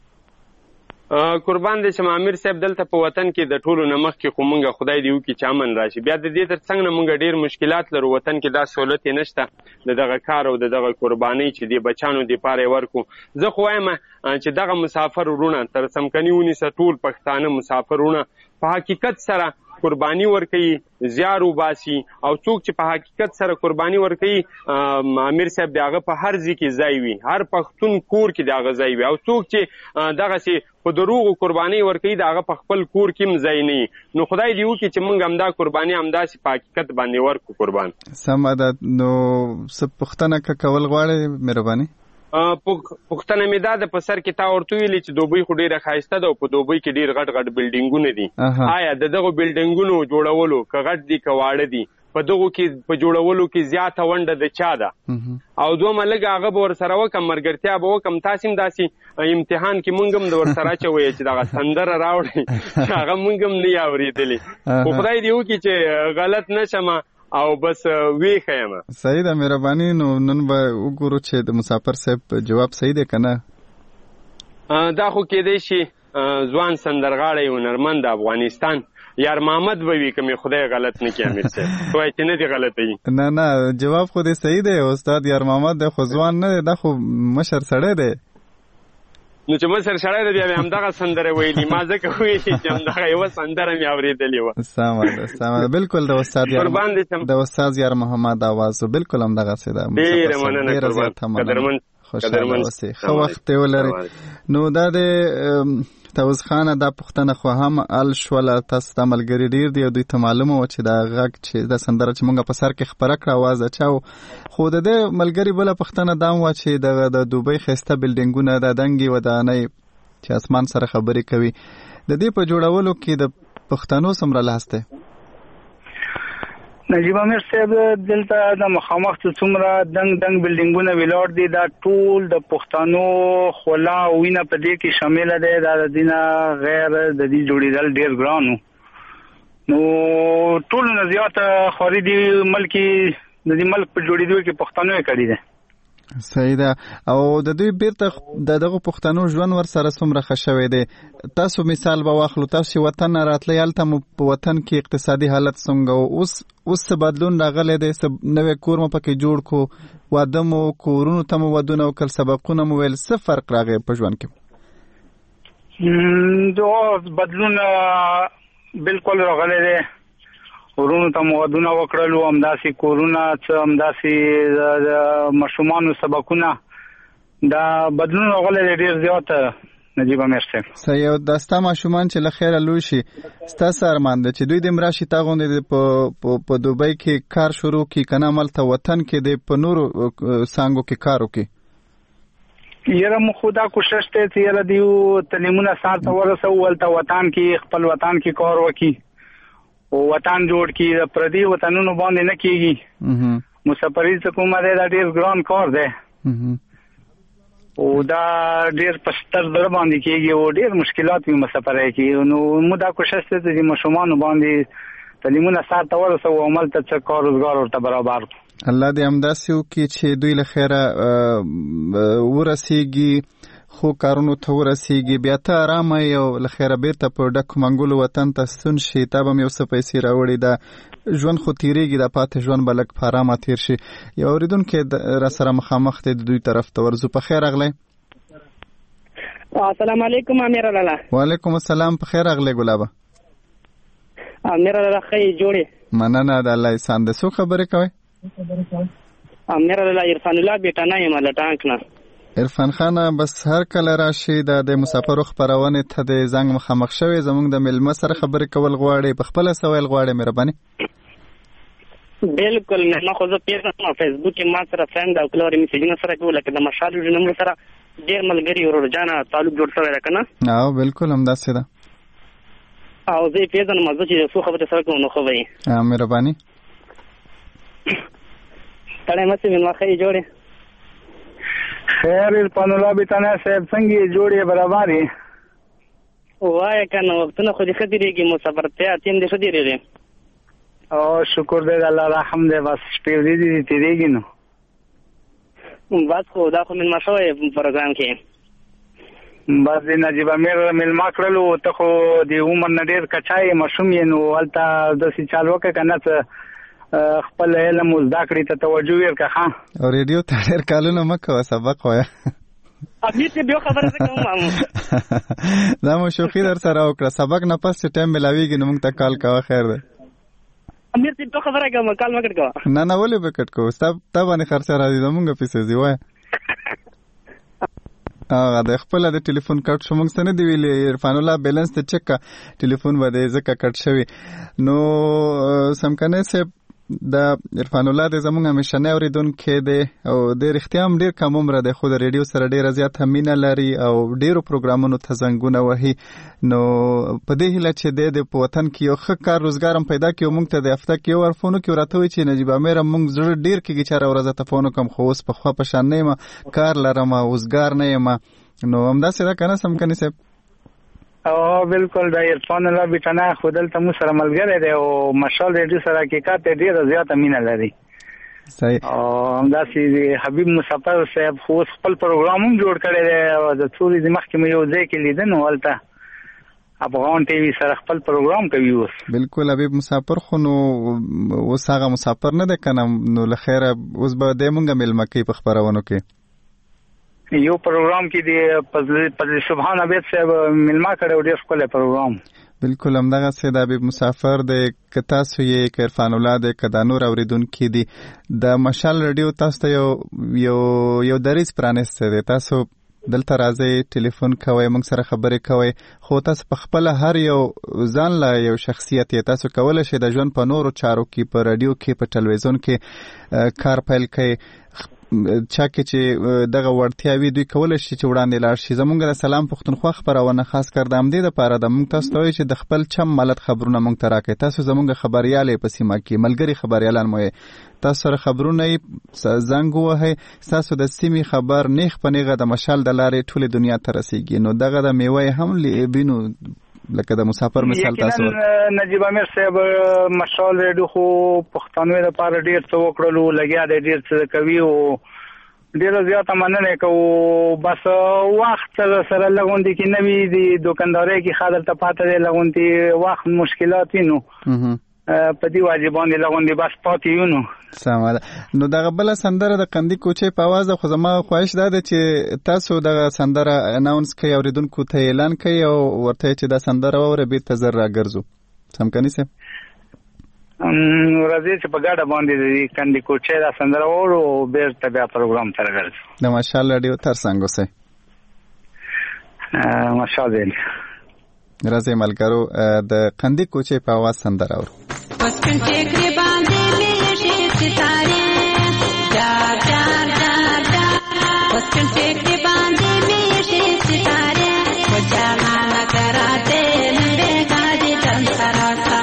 قربان دې چې امیر صاحب دلته په وطن کې د ټولو نمخ کې خو مونږه خدای دی وکي چې امن راشي. بیا د دې تر څنګ نه مونږ ډیر مشکلات لرو وطن کې دا سہولت نشته د دغه کار او د دغه قرباني چې دی بچانو دی پاره ورکو. زه خو وایم چې دغه مسافر ورونه تر سمکني ونی سټول پښتانه مسافر ورونه په حقیقت سره قرباني ورکي زیار وباسي او څوک چې په حقیقت سره قرباني ورکي امیر صاحب دغه په هر ځای کې ځای وي هر پښتون کور کې دغه ځای وي او څوک چې دغه سي په دروغ قرباني ورکي دغه په خپل کور کې ځای نه نو خدای دی وکي چې مونږ هم دا قرباني هم داسې په حقیقت باندې ورکو قربان. سم ده. نو څه پښتنه کول غواړي مهرباني پښتنه مې دا د په سر کې تا ورته ویلي چې دوبۍ خو ډېره ښایسته ده او په دوبۍ کې ډېر غټ غټ بلډینګونه دي. آیا د دغو بلډینګونو جوړولو که غټ دي که واړه دي په دغو کې په جوړولو کې زیاته ونډه د چا ده او دومره لږ هغه به ورسره وکړم ملګرتیا به وکړم تاسې هم داسې امتحان کې مونږ هم د ورسره اچوئ چې دغه سندره راوړئ چې هغه مونږ هم نه یې اورېدلې خو خدای دې وکړي چې غلط نه شم او بس وی خیمه. صحیح ده مهرباني. نو نن به وګورو چې د مسافر صاحب جواب صحیح دی کنه. دا خو کېدای شي ځوان سندرغاړی هنرمند افغانستان یار محمد به وي که مې خدای غلط نه کړي امیر صاحب وایي چې نه دي غلطوي. نه نه جواب خو دې صحیح دی استاد یار محمد دی خو ځوان نه دی دا خو مشر سړی دی. نو چې مشر سړی دی بیا مې همدغه سندره ویلي ما ځکه ویلي چې همدغه یوه سندره مې اورېدلې وه. سمه ده سمه ده بالکل د استاد د استاد یار محمد اواز بالکل همدغسې ده. ډېره مننه قربان قدرمن خوشحاله اوسئ ښه وخت یې ولرئ. نو دا د توز خانه دا پښتنه خو هم ال شوله تاسو ته ملګري ډېر دي او دوی ته معلومه وه چې دا غږ چې دا سندره چې مونږ په سر کې خپره کړه اواز اچاو خو د دې ملګري بله پښتنه دا هم وه چې دغه د دوبۍ ښایسته بلډینګونه د دنګې ودانۍ چې اسمان سره خبرې کوي د دې په جوړولو کې د پښتنو څومره لاس دی؟ نجیب امیر صاحب دلته د مخامخ څومره دنګ دنګ بلډینګونه ویلوړ دي دا ټول د پښتنو خلا وینه په دې کې شامل دي دا د دینه غیر د دې جوړیدل ډیر ګرانو نو ټول نه زیات خوري دي ملکی د دې ملک په جوړیدو کې پښتنو یې کړی دي صحیح ده او د دوی بیرته د دغه پښتنو ژوند ور سره څومره ښه شوی دی تاسو مثال به واخلو تاسو وطن راتلی هلته مو په وطن کې اقتصادي حالت څنګه اوس اوس څه بدلون راغلی دی نوی کور مو پکې جوړ کو واده مو کورونو ته مو ودونه وکړل سبقونه مو ویل څه فرق راغی په ژوند کې دا بدلون بالکل راغلی دی ورونو ته مودونه وکړلو همداسې کورونه څه همداسې د ماشومانو سبقونه دا بدلون راغلی دی ډېر زیات نجیب امیر صاحب صحیح دا ستا ماشومان چې له خیره لوی شي ستاسو ارمان دی چې دوی د مراشي تا غوندې په په دوبۍ کې کار شروع کړي که نه هملته وطن کې دی په نورو څانګو کې کار وکړي یاره مو خو دا کوشش دی چې یاره دیو تعلیمونه سار ته ورسوو هلته وطن کې خپل وطن کې کار وکړي او وطن جوړ کی د پردي وطنونو باندې نه کیږي مسافرۍ حکومت دا ډیر ګران کار دی او دا ډیر پستر در باندې کیږي او ډیر مشکلات وي مسافرۍ کې نو مو دا کوشش ته چې مشومان باندې تعلیمونه سات اور سو عمل ته څه کار روزګار ورته برابر الله دې امداسي وکړي چې دوی له خیره ورسیږي خو کارونو ته ورسیږي بیا ته آرامه یو له خیره بیرته په ډکو منګولو وطن ته ستون شي تا به هم یو څه پیسې راوړي دا ژوند خو تیریږي دا پاتې ژوند به لږ په ارامه تیر شي یو اورېدونکی را سره مخامخ دی د دوی طرف ته ورځو په خیر راغلی السلام علیکم امیر لالا وعلیکم السلام په خیر راغلی ګلابه امیر لالا ښې جوړې مننه د الله احسان دی څوک خبرې کوئ امیر لالا عرفان الله بیټانه یم له ټانک نه عرفان خان بس هر کله راشي د مسافرو خبرونه ته د زنګ مخامخ شوی زموږ د ملمه سره خبرې کول غواړي په خپل سوال غواړي مهرباني بالکل نه خو زه پیژنم فیسبوک کې ما سره فرند او کلوري میسجونه سره کوي لکه د مشال نمبر سره ډیر ملګری ورور جانا تعلق جوړ شوی ده کنه او بالکل هم داسې ده او زه پیژنم چې څو خبرې سره کوم نو خو وي مهرباني تړه مې سیمه خې جوړه خیر عرفان الله بیتانه صاحب څنګه جوړې برابرې وای کنه وختونه خو دې خديږي مسافر ته اتیم دې خديږي او شکر دې الله رحم دې بس شپې دې دې تیریږي نو بس خو دا خو من مشوي پروګرام کې بس دې نجیب امیر مل ما کړلو ته خو دې عمر نه ډېر کچای مشوم یې نو ولته د سې چالو کې کنه څه خپل علم زده کړې ته توجه ورکړه او ریډیو ته ډېر کالونه مه کوه سبق وایه ابي ته بیا خبره کوم مامو دا مو شوخي در سره وکړه سبق نه پس چې ټایم ملاويږي نو موږ ته کال کوه خیر ده امیر ته بیا خبره کوم کال ما کټ کوه نه نه ولې به کټ کوو ستا ته باندې خرڅه راځي زمونږ پیسې دی وایه هغه د خپل د ټلیفون کټ شو موږ څنګه دی ویلې عرفان الله بیلانس ته چک ټلیفون باندې ځکه کټ شوی نو سمکنه سه د عرفان الله د زمونږ همیشنه اوریدونکو دی او د رښتیا هم ډیر کم عمر دی خو د ریډیو سره ډیر زیات مینه لري او ډیرو پروګرامونو ته زنګونه وهي نو په دې هیله چې د په وطن کې یو ښه کار روزګار هم پیدا کړي موږ ته د هفته کې یو ورفونو کې ورته وي چې نجیب امیر موږ زړه ډیر کېږي چې هره ورځ ته فون کوم خو اوس په خوا په شان نه یم کار لرم روزګار نه یم نو همداسې دا کنه سم کني صاحب او بالکل د عرفان الله بیٹانه خودل ته مو سره ملګری دی او مشال ریډیو سره حقیقت ډیر زیاته مینه لري صحیح او همداسې حبیب مسافر صاحب خو خپل پروګرام هم جوړ کړی دی او د څو ورځې مخکې مې یو ځای کې لیدن ولته افغان ټي وي سره خپل پروګرام کوي اوس بالکل حبیب مسافر خو نو اوس هغه مسافر نه دی کنه نو لخيره اوس به د مونږه ملما کوي په خبرونو کې یو پروګرام کې دی په سبحان الله صاحب ملما کړو ډیر خپل پروګرام بالکل همدغه سید حبیب مسافر د کتا سوی عرفان الله د کدا نور اوریدونکو دی د مشال ریډیو تاسو ته یو یو یو دریس پرانسته دی تاسو دلته راځي ټلیفون کوي موږ سره خبرې کوي خو تاسو په خپل هر یو ځان لا یو شخصیت تاسو کولای شئ د ژوند په نورو چارو کې په رادیو کې په ټلویزیون کې کار پیل کړئ چا کې چې دغه وړتیاوي دوی کولای شي چې وړاندې لاړ شي. زمونږ د سلام پښتونخوا خبرونه خاص کر د همدې دپاره د موږ تاسو ته وایو چې د خپل چم ملت خبرونه موږ ته راکړئ. تاسو زمونږ خبریال یې په سیمه کې، ملګري خبریالان مو یې، تاسو سره خبرونه یې زنګ ووهئ، ستاسو د سیمې خبر نیغ په نیغه د مشال د لارې ټولې دنیا ته رسیږي. نو دغه د میوه هم وینو لکه د مسافر مثال تاسو نجیب امیر صاحب مشال ریډیو خو پښتنو لپاره ډیر څه وکړلو، لګیا دی ډیر څه کوي او ډیر زیاته مننه کوو. بس وخت سره لغوندي کې نوی دی دکانداري کې خادل ته پاتې دی لغوندي وخت مشکلات وینو په دې واجبان لغوندي بس پاتې یو نو سمه ده. نو دغه بل سندره د قندی کوچې په आवाज خو زما خواهش ده چې تاسو دغه سندره اناونس کوي اوریدونکو ته اعلان کوي او ورته چې دا سندره وره به ته زر راګرځو. سم کني سه ورځي چې په ګاډه باندې د قندی کوچې دا سندره ورو به ته بیا پروګرام تر ګرځو. د ماشاءالله ډیو تر څنګه سه ماشاءالله راځي ملګرو د قندی کوچې په आवाज سندره ورو. پسکن ټیکری باندې میشي ستاره جار جار جار جار پسکن ټیکری باندې میشي ستاره وجانا نکراتے نندے گاجی چند سراسا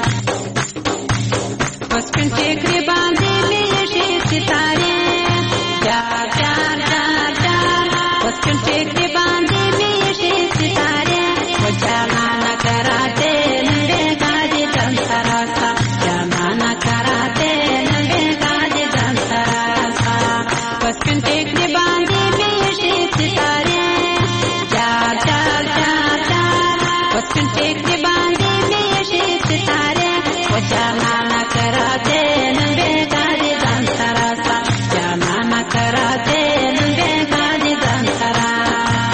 پسکن ټیکری باندې میشي ستاره جار جار جار جار پسکن ټیکری باندې میشي ستاره وجانا نکراتے نندے گاجی چند سراسا कराते नंदे गाज दंसरा पसकन टेकरी बांधी मेशे सितारे चार चार चार चार पसकन टेकरी बांधी मेशे सितारे वो जाना न कराते नंदे गाज दंसरा जाना न कराते नंदे गाज दंसरा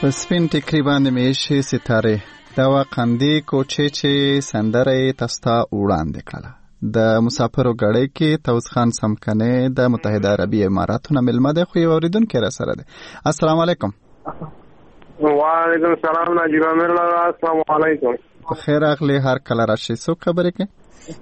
په سپین ټیکري باندې مې شي ستاره دا وقندي کوچې چې سندره تاستا وړاندې کړه د مسافرو غړې کې توس خان سمکنه د متحده عربی اماراتونو ملمه ده خو یو اوریدونکو را سره ده. السلام علیکم. وعلیکم السلام نجیب امیر الله. السلام علیکم. بخیر اغلی هر کله راشي سو خبرې کې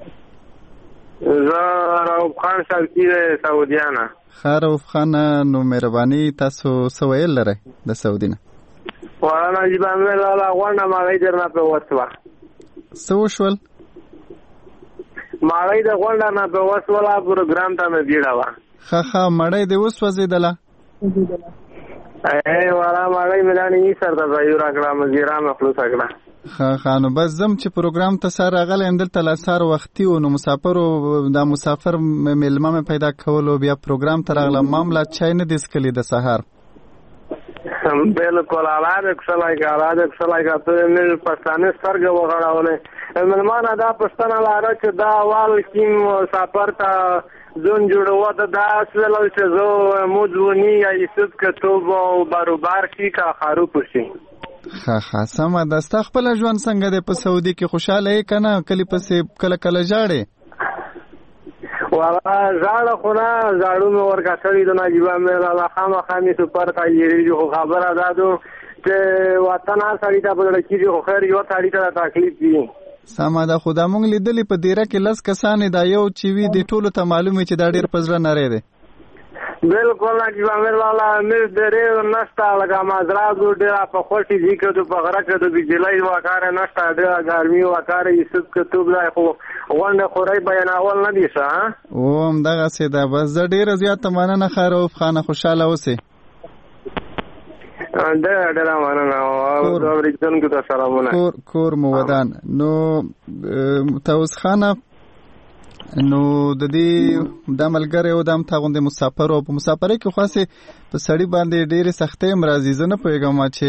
زه رؤف خان شالکی د سعودیانه. رؤف خان نو مهرباني تاسو سویل لره د سعودي نه ورانا نجیب امیر الله غوڼه ماغی درنه په وسوه سو شول ماغی د غوڼه نه په وسوله پروګرام ته مې بیړه خا خا مړی د وسوځیدله اے ورا ماغی ملانی سر د یو راګړه مزیرا مخلوص کړه خا خانو بس زم چې پروګرام ته سره غل اندل تل سار وختي او نو مسافرو د مسافر ملمه پیدا کولو بیا پروګرام ته راغله معاملہ چای نه دیس کلی د سحر بالکل اړه کښلای کړه کښلای کړه مل پښتانه سرګ وغړاونه ملمانه دا پښتنه لاره چې دا وال کیم سفر ته زون جوړو ته دا اصل چې زو مودونی یا ایست کتب او باروبار کی کا خارو پوشي خا خا سم د استخپل ژوند څنګه د په سعودي کې خوشاله یې کنه کلی پسې کله کله جاړي ولا زړه خو نه زړو مې ورکړې د نجیب امیر الله خان خامي سپر کایری جو خبره دادو چې وطن سړی ته بدل کیږي خو خیر یو سړی ته تکلیف دي سما دا خدا مونږ لیدلې په دیره کې لس کسانې دا یو چې وی د ټولو ته معلومه چې دا ډیر پزړه نه لري بالکل نجیب امیر الله مې درې نشتا لګا مازرا ډیر په خوشي دي کړو په غره کې د بجلی وکړه نشتا ډیر ګرمي وکړه ایست کتب لا خو وانه خوري بیان اول نه دي ښه او هم دغه سي دا بس ډیر زیات مننه خروف خانه خوشاله اوسه دا ډیر مننه او اوریدونکو ته سلامونه کور کور مو ودان نو توس خانه نو د دې د ملګری او د ام تاغوندې مسافر او په مسافرۍ کې خاصه په سړی باندې ډېرې سختۍ مرزي زنه پوهیږم چې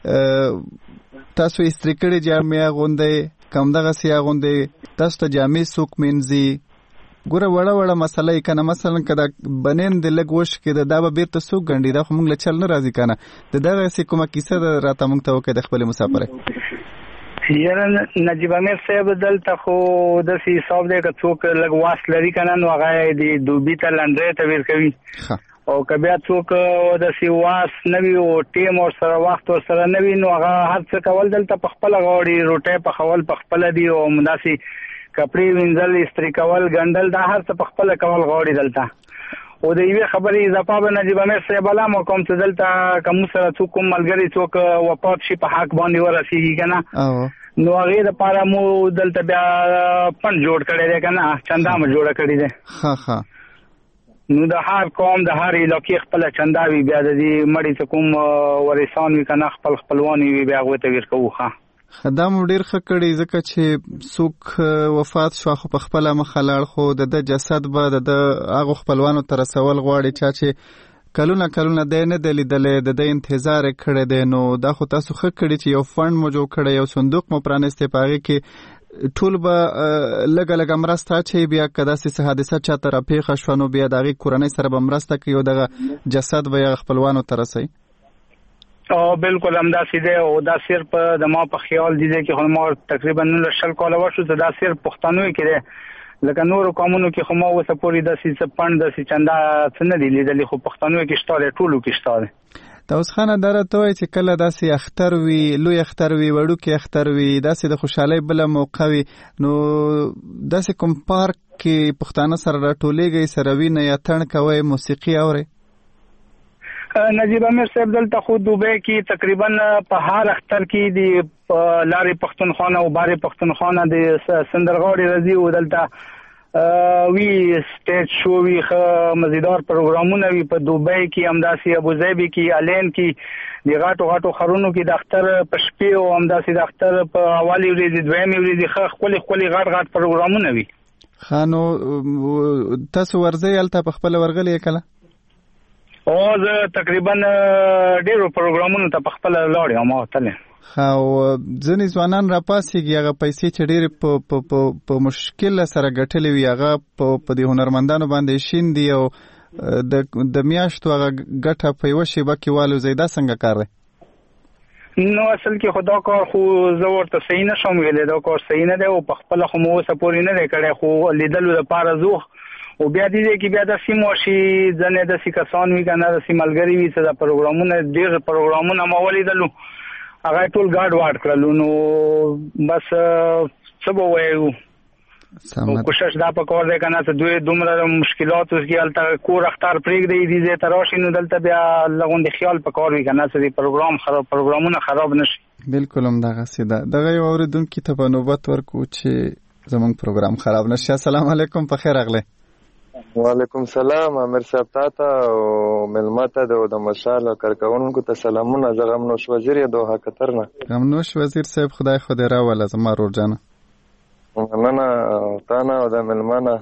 تاسو استری کړي جامې غوندې کم دغه سیا غوندې تاسو ته جامې سوق منځي ګوره وړه وړه مسله یې کنه مثلا کدا بنین د لګوش کې د دا به بیرته سوق غنډي دا خو موږ له چل نه راځي کنه د دغه سې کومه کیسه راته موږ ته وکړه د خپل مسافرۍ یاره نجیب امیر صاحب دلته خو د سی حساب دی که څوک لږ واس لري کنه نو هغه د دوبي ته لنډۍ ته ویر کوي او که بیا څوک د سی واس نوي او ټیم او سره وخت او سره نوي نو هغه هر څه کول دلته په خپل غوړي روټه په خول په خپل دی او مناسي کپړې وینځل استری کول ګندل دا هر څه په خپل کول غوړي دلته او د یوې خبرې اضافه به نجیب امیر صاحب الله مو کوم چې دلته کوم سره څوک ملګری څوک وفات شي په حق باندې ورسیږي کنه نو هغه د پاره مو دلته بیا پن جوړ کړی دی کنه چندا مو جوړ کړی دی ها ها نو د هر قوم د هر علاقې خپل چندا وی بیا د دې مړی څخه کوم ورثان وی کنه خپل خپلوانی وی بیا غوته ورکو ښه خدام ډیر خکړی ځکه چې څوک وفات شو خو په خپل مخالړ خو د جسد به د هغه خپلوانو تر سوال غواړي چې کلونه کلونه د نه د لیدلې د انتظار کړي دي نو دا خو تاسو خکړی چې یو فند مو جوړ کړی یو صندوق مو پرانسته پاږي کې ټول به لګ لګ مرسته چې بیا کدا سي حادثه چا تر پیښه شونه بیا دغه کورنۍ سره به مرسته کوي او دغه جسد به خپلوانو تر رسي او بالکل همدا سیده او دا صرف د ما په خیال دي چې خو ما تقریبا نو شل کاله وشو دا صرف پښتنوي کې لکه نور قومونو کې خو ما وسه پوری د سي سپند د سي چندا څنګه دي لیدلې خو پښتنوي کې شته ټولو کې شته توس خانه درته وای چې کله داسې اختر وی لوی اختر وی وړو کې اختر وی داسې د خوشحالي بل موقع وی نو داسې کوم پارک کې پښتانه سره راټولېږي سره وی نه یا تڼ کوي موسیقي اوري نجیب امیر صاحب دلته خو دوبه کې تقریبا په هر اختر کې دی لارې پښتونخوا او بارې پښتونخوا د سندرغاړي راځي او دلته وی سټیج شو وی مزیدار پروګرامونه وی په دوبه کې همداسي ابوظبي کې الین کې د غاټو غاټو خرونو کې د اختر په شپې او همداسي د اختر په اوالي ورځې دویمې ورځې خخ خولي خولي غاټ غاټ پروګرامونه وی خانو تاسو ورځي الته په خپل ورغلې کله او زه تقریبا ډیرو پروګرامونو ته په خپل لاړ یم او تل خو ځنې ځوانان را پاسېږي هغه پیسې چې ډېرې په مشکل سره ګټلې وي هغه په دې هنرمندانو باندې شیندي او د میاشتو هغه ګټه په یوه شیبه کې والوځي دا څنګه کار دی نو اصل کې خدا کار خو زه ورته صحیح نشم ویلی دا کار صحیح نه دی او په خپله خو مو اوسه پورې نه دی کړی خو لیدلو دپاره ځو او بیا دې دی کې بیا داسې ماشي ځنې داسې کسان وي که نه داسې ملګري وي چې دا پروګرامونه ډېر پروګرامونه ما ولیدلو هغه ټول ګاډ واډ کړلو نو بس څه به ووایو کوشش دا پکار دی که نه چې دوی دومره مشکلات اوس کې هلته کور اختر پرېږدي دې ځای ته راشي نو دلته بیا لغوندې خیال پکار وي که نه چې د پروګرام خراب پروګرامونه خراب نه شي. بلکل همدغسې ده. دغه یو اورېدونکي ته به نوبت ورکړو چې زموږ پروګرام خراب نه شي. السلام علیکم، په خیر راغلی. وعلیکم سلام امیر صاحب تاته او مېلمه ته د مشال کارکوونکو ته سلامونه. زه غمنوش وزیر یم دوحه قطر نه. غمنوش وزیر صاحب خدای خو دې راوله زما ورور جانه. مننه تا نه او د مېلمه نه.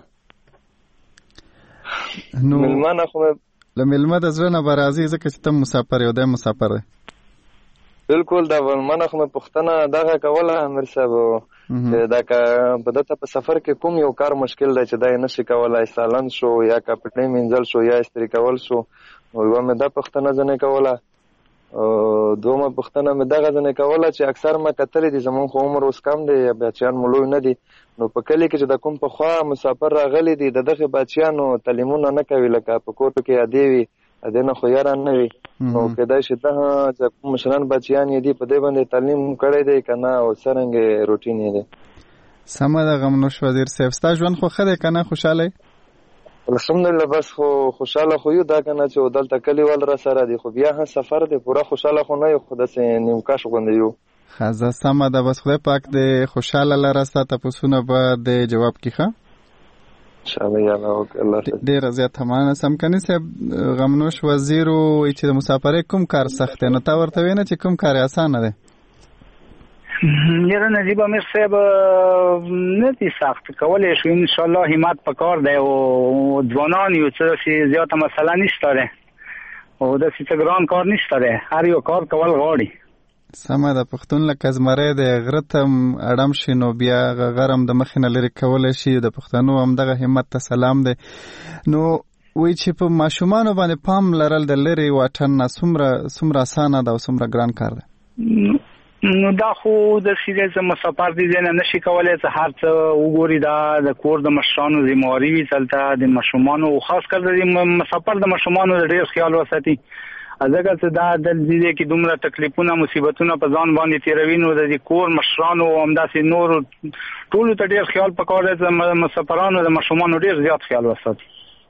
نو مېلمه نه خو له مېلمه د زړه نه به راځي ځکه چې ته مسافر یو دی مسافر دی. بلکل د مېلمه نه خو مې پوښتنه دغه کوله امیر صاحب دا که په دته په سفر کې کوم یو کار مشکل دی چې دا یې نشي کولی سالن شو یا کپړې مینځل شو یا استری کول شو نو یوه مې دا پوښتنه ځنې کوله. دومه پوښتنه مې دغه ځنې کوله چې اکثر ما کتلې دي زمونږ خو عمر اوس کم دی بچیان مو لوی نه دي نو په کلي کې چې د کوم پخوا مسافر راغلي دي د دغې بچیانو تعلیمونه نه کوي لکه په کورو کې ادې وي ادې نه خو یاره نه وي نو کېدای شي دغه چې کوم مشران بچیان یې دي په دې باندې تعلیم کړی دی که نه او څرنګې روټین یې دی. سمه ده غمنوش وزیر صاحب ستا ژوند خو ښه دی که نه خوشحاله یې؟ الحمدلله بس خو خوشحاله خو یو دا که نه چې دلته کلیوال را سره دي خو بیا هم سفر دی پوره خوشحاله خو نه یو خو داسې نیمکش غوندې یو. ښه زه سمه ده بس خدای پاک دې خوشحاله لره ستا تپوسونه به د جواب کړي ښه ډېره زیاته مننه. سمکني صاحب غمنوش وزیر وایي چې د مسافرۍ کوم کار سخت دی نو تا ورته ویې نه چې کوم کار یې اسانه دی؟ یاره نجیب امیر صاحب نه دي سخت کولی شو انشاءالله همت پکار دی او ځوانان یو څه داسې زیاته مسله نشته دی او داسې څه ګران کار نشته دی هر یو کار کول غواړي. سمه ده پښتون لکه زمری دی غره ته اړم شي نو بیا غر هم د مخې نه لرې کولی شي د پښتنو همدغه همت ته سلام دی. نو وایي چې په ماشومانو باندې پام لرل د لرې واټن نه څومره څومره اسانه ده او څومره ګران کار دی؟ نو دا خو د سیده چې مسافر دي ځنه نشي کولای چې هر څه وګوري دا د کور د مشرانو ذمہواری وي تلته د مشومانو خاص کر د مسافر د مشومانو ډېر خیال وساتي ځکه چې دا د دې کې دومره تکلیفونه مصیبتونه په ځان باندې تیروي نو د کور مشرانو همداسې نور ټول ته ډېر خیال پکار دی چې مسافرانو د مشومانو ډېر زیات خیال وساتي.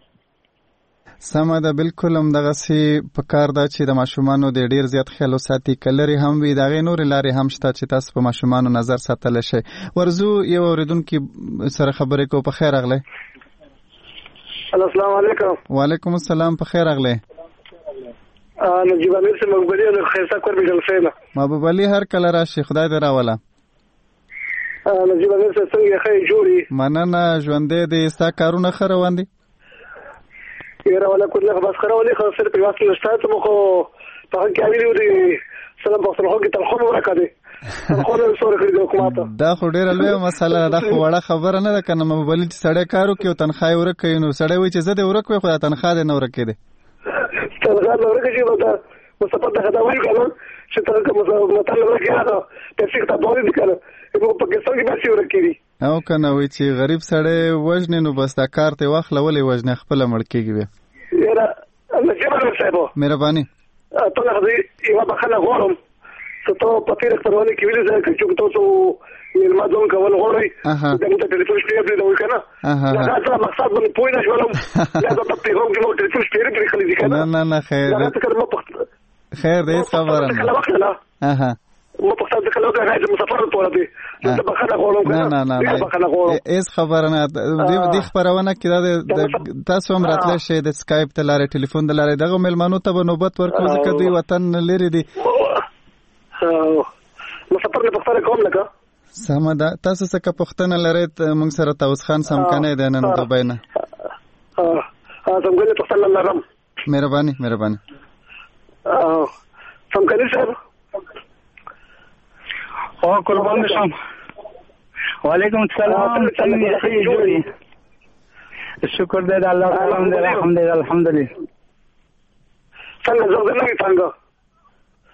سمه ده بلکل همدغسې په کار ده چې د ماشومانو د ډېر زیات خیال وساتي که لرې هم وي د هغې نورې لارې هم شته چې تاسو په ماشومانو نظر ساتلی شئ. ورځو یو اورېدونکي سره خبرې کوو. په خیر راغلی. السلام علیکم. وعلیکم السلام. په خیر راغلی. نجیب امیر صاحب محبوب علي خیرسته کور بیګل سینا محبوب علي هر کله راشي خدای دې راوله. نجیب امیر صاحب څنګه ښه جوړي؟ مننه ژوندی دی. ستا کارونه ښه روان دي؟ یاره ولا کله بس خراولي خو سره په واسطه نشته مو خو په هغه کې ویلو دي سلام پښتونخوا کې تلخون ورکړي خو له سره کړی حکومت دا خو ډیره لوی مسله ده خو وړه خبره نه ده کنه موبایل چې سړی کارو کې او تنخواه ورکړي نو سړی وایي چې زه دې ورکوي خو تنخواه دې نه ورکړي دي تنخواه نه ورکړي دا مسافر د خدای وایي کنه چې تر کومه مطلب ورکړي دا تفسیر ته دوی دي کنه په پاکستان کې به ورکړي او کنه وای چې غریب سړی وژنې نو بس دا کار ته واخله ولې وژنې خپله مړ کېږي بیا. یاره نجیب امیر صاحب مهرباني ته لحظه یوه بخښنه غواړم چې ته په تېره خپرونه کې ویلي ځای چې تاسو مېلمه ځان کول غواړئ دغه ته ټلیفون شمېره پرېږدوئ که نه دا دا مقصد باندې پوه نه شولم بیا دا په پیغام کې مو ټلیفون شمېرې پرېښلې دي که نه نه نه خیر خیر دی هېڅ خبره نه ما پښتو ځکه لوګه راځي مسافر ټول دي ته بخښنه غواړم نه نه نه هېڅ خبره نه دې خپرونه کې دا تاسو هم راتلی شئ د سکایپ د لارې ټلیفون د لارې دغه مېلمنو ته به نوبت ورکړو ځکه دوی وطن لرې دي مسافر نه پښتنه کوم لکه سمه ده تاسو څه که پوښتنه لرئ موږ سره طاووس خان سمکنی دی نن دوبۍ نه سمکنی پښتنه لرم مهرباني مهرباني سمکنی صاحب او قربان بشم. وعلیکم السلام. څنګه جوړی؟ شکر دې الله الحمدلله الحمدلله الحمدلله. څنګه زه نه څنګه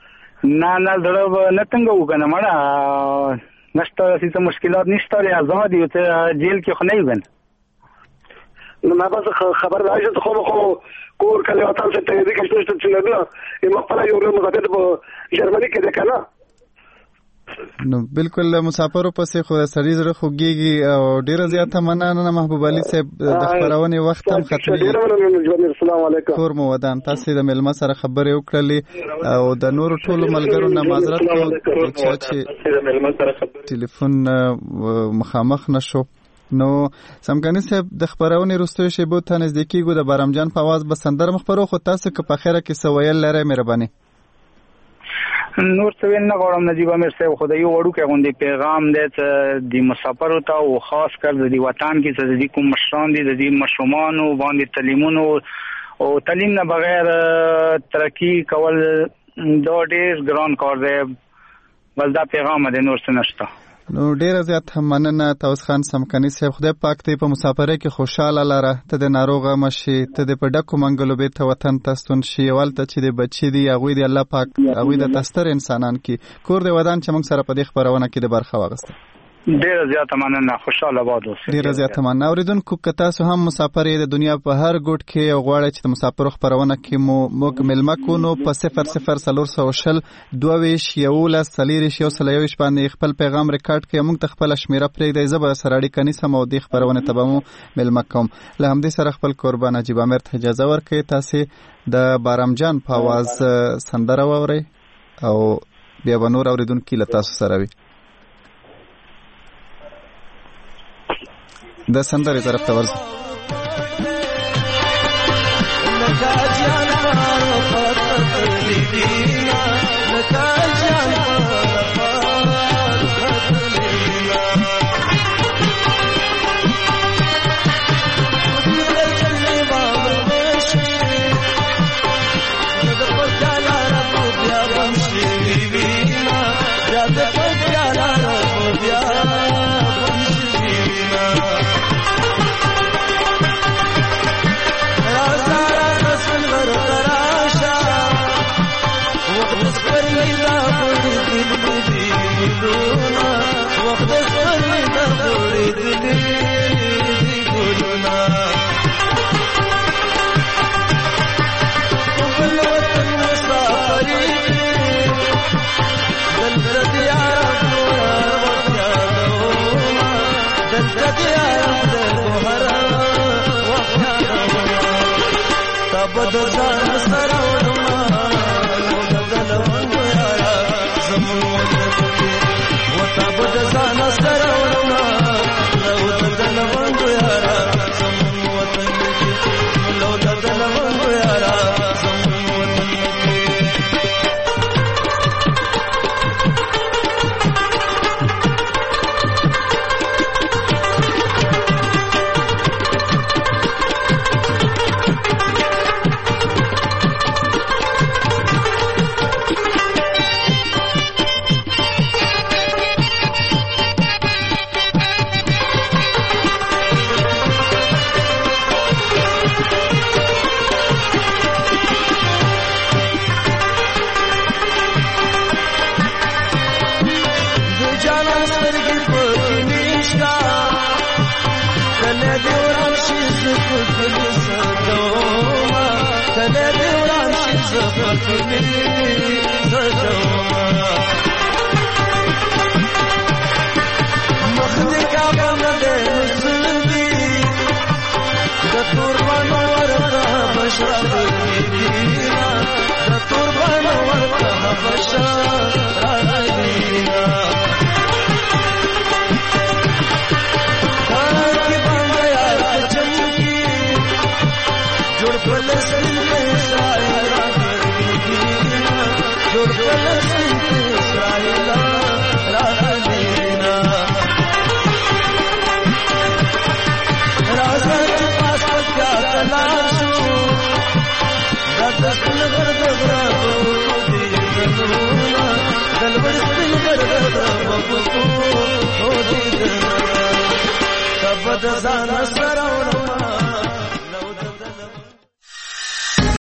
نه نه زړه نه څنګه وکنه مړه نشته څه مشکلات نشته لري آزاد یو ته جیل کې خو نه یو نو ما بس خبر راځي ته خو خو کور کله وطن څخه ته دې کې څه څه نه یم خپل یو له مزاګد په جرمني کې ده کنه نو بالکل مسافرو پسې خو سړي زړه خوږيږي او ډیره زیاته مننه محبوب علي صاحب د خبرونه وخت هم ختمي. السلام علیکم. کور مو ودان تاسو د ملما سره خبرې وکړلې او د نورو ټولو ملګرو نه معذرت کوم چې ټلیفون مخامخ نشو. نو سمګانی صاحب د خبرونه وروسته شی بو ته نزدیکیږي د بارمجان په आवाज بسندر مخبرو خو تاسو که په خیره کې سویل لره مهرباني. نور څه نه غواړم نجیب امیر صاحب خدای یو وړو کې غونډې پیغام دی د مسافرو ته او خاص کر د وطن کې چې د کوم مشران دي د مشرومانو باندې تعلیمونو او تعلیم نه بغیر ترقی کول دا ډېر ګران کار دی بل دا پیغام دی نور څه نشته. نو ډیره زیات مننه توس خان سمکنی صاحب خدای پاک ته په مسافرۍ کې خوشاله لاره ته د ناروغه مشي ته د پډکو منګلو به ته وطن تستون شي ولته چې د بچی دی هغه دی الله پاک هغه د تستر انسانان کې کور دی ودان چې موږ سره په دې خبرونه کې د برخه واغسته. ډیره زیاته مننه خوشاله باد اوسئ. ډیره زیاته مننه اوریدونکو که تاسو هم مسافر یې د دنیا په هر ګوټ کې او غواړئ چې د مسافرو خبرونه کې مو موږ ملما کو نو په صفر صفر څلور سوه شل دوه ویشت یولس څلېرویشت یو سل یوویشت باندې خپل پیغام ریکارډ کړئ موږ ته خپله شمیره پرېږدئ زه به سره اړیکه نیسم او دې خبرونې ته به مو ملما کوم. له همدې سره خپل قربان نجیب امیر ته اجازه ورکړئ تاسې د بارمجان په آواز سندره واورئ او بیا به نور اوریدونکي له تاسو سره وي. د سندرې طرف ته ورځو. But the sun is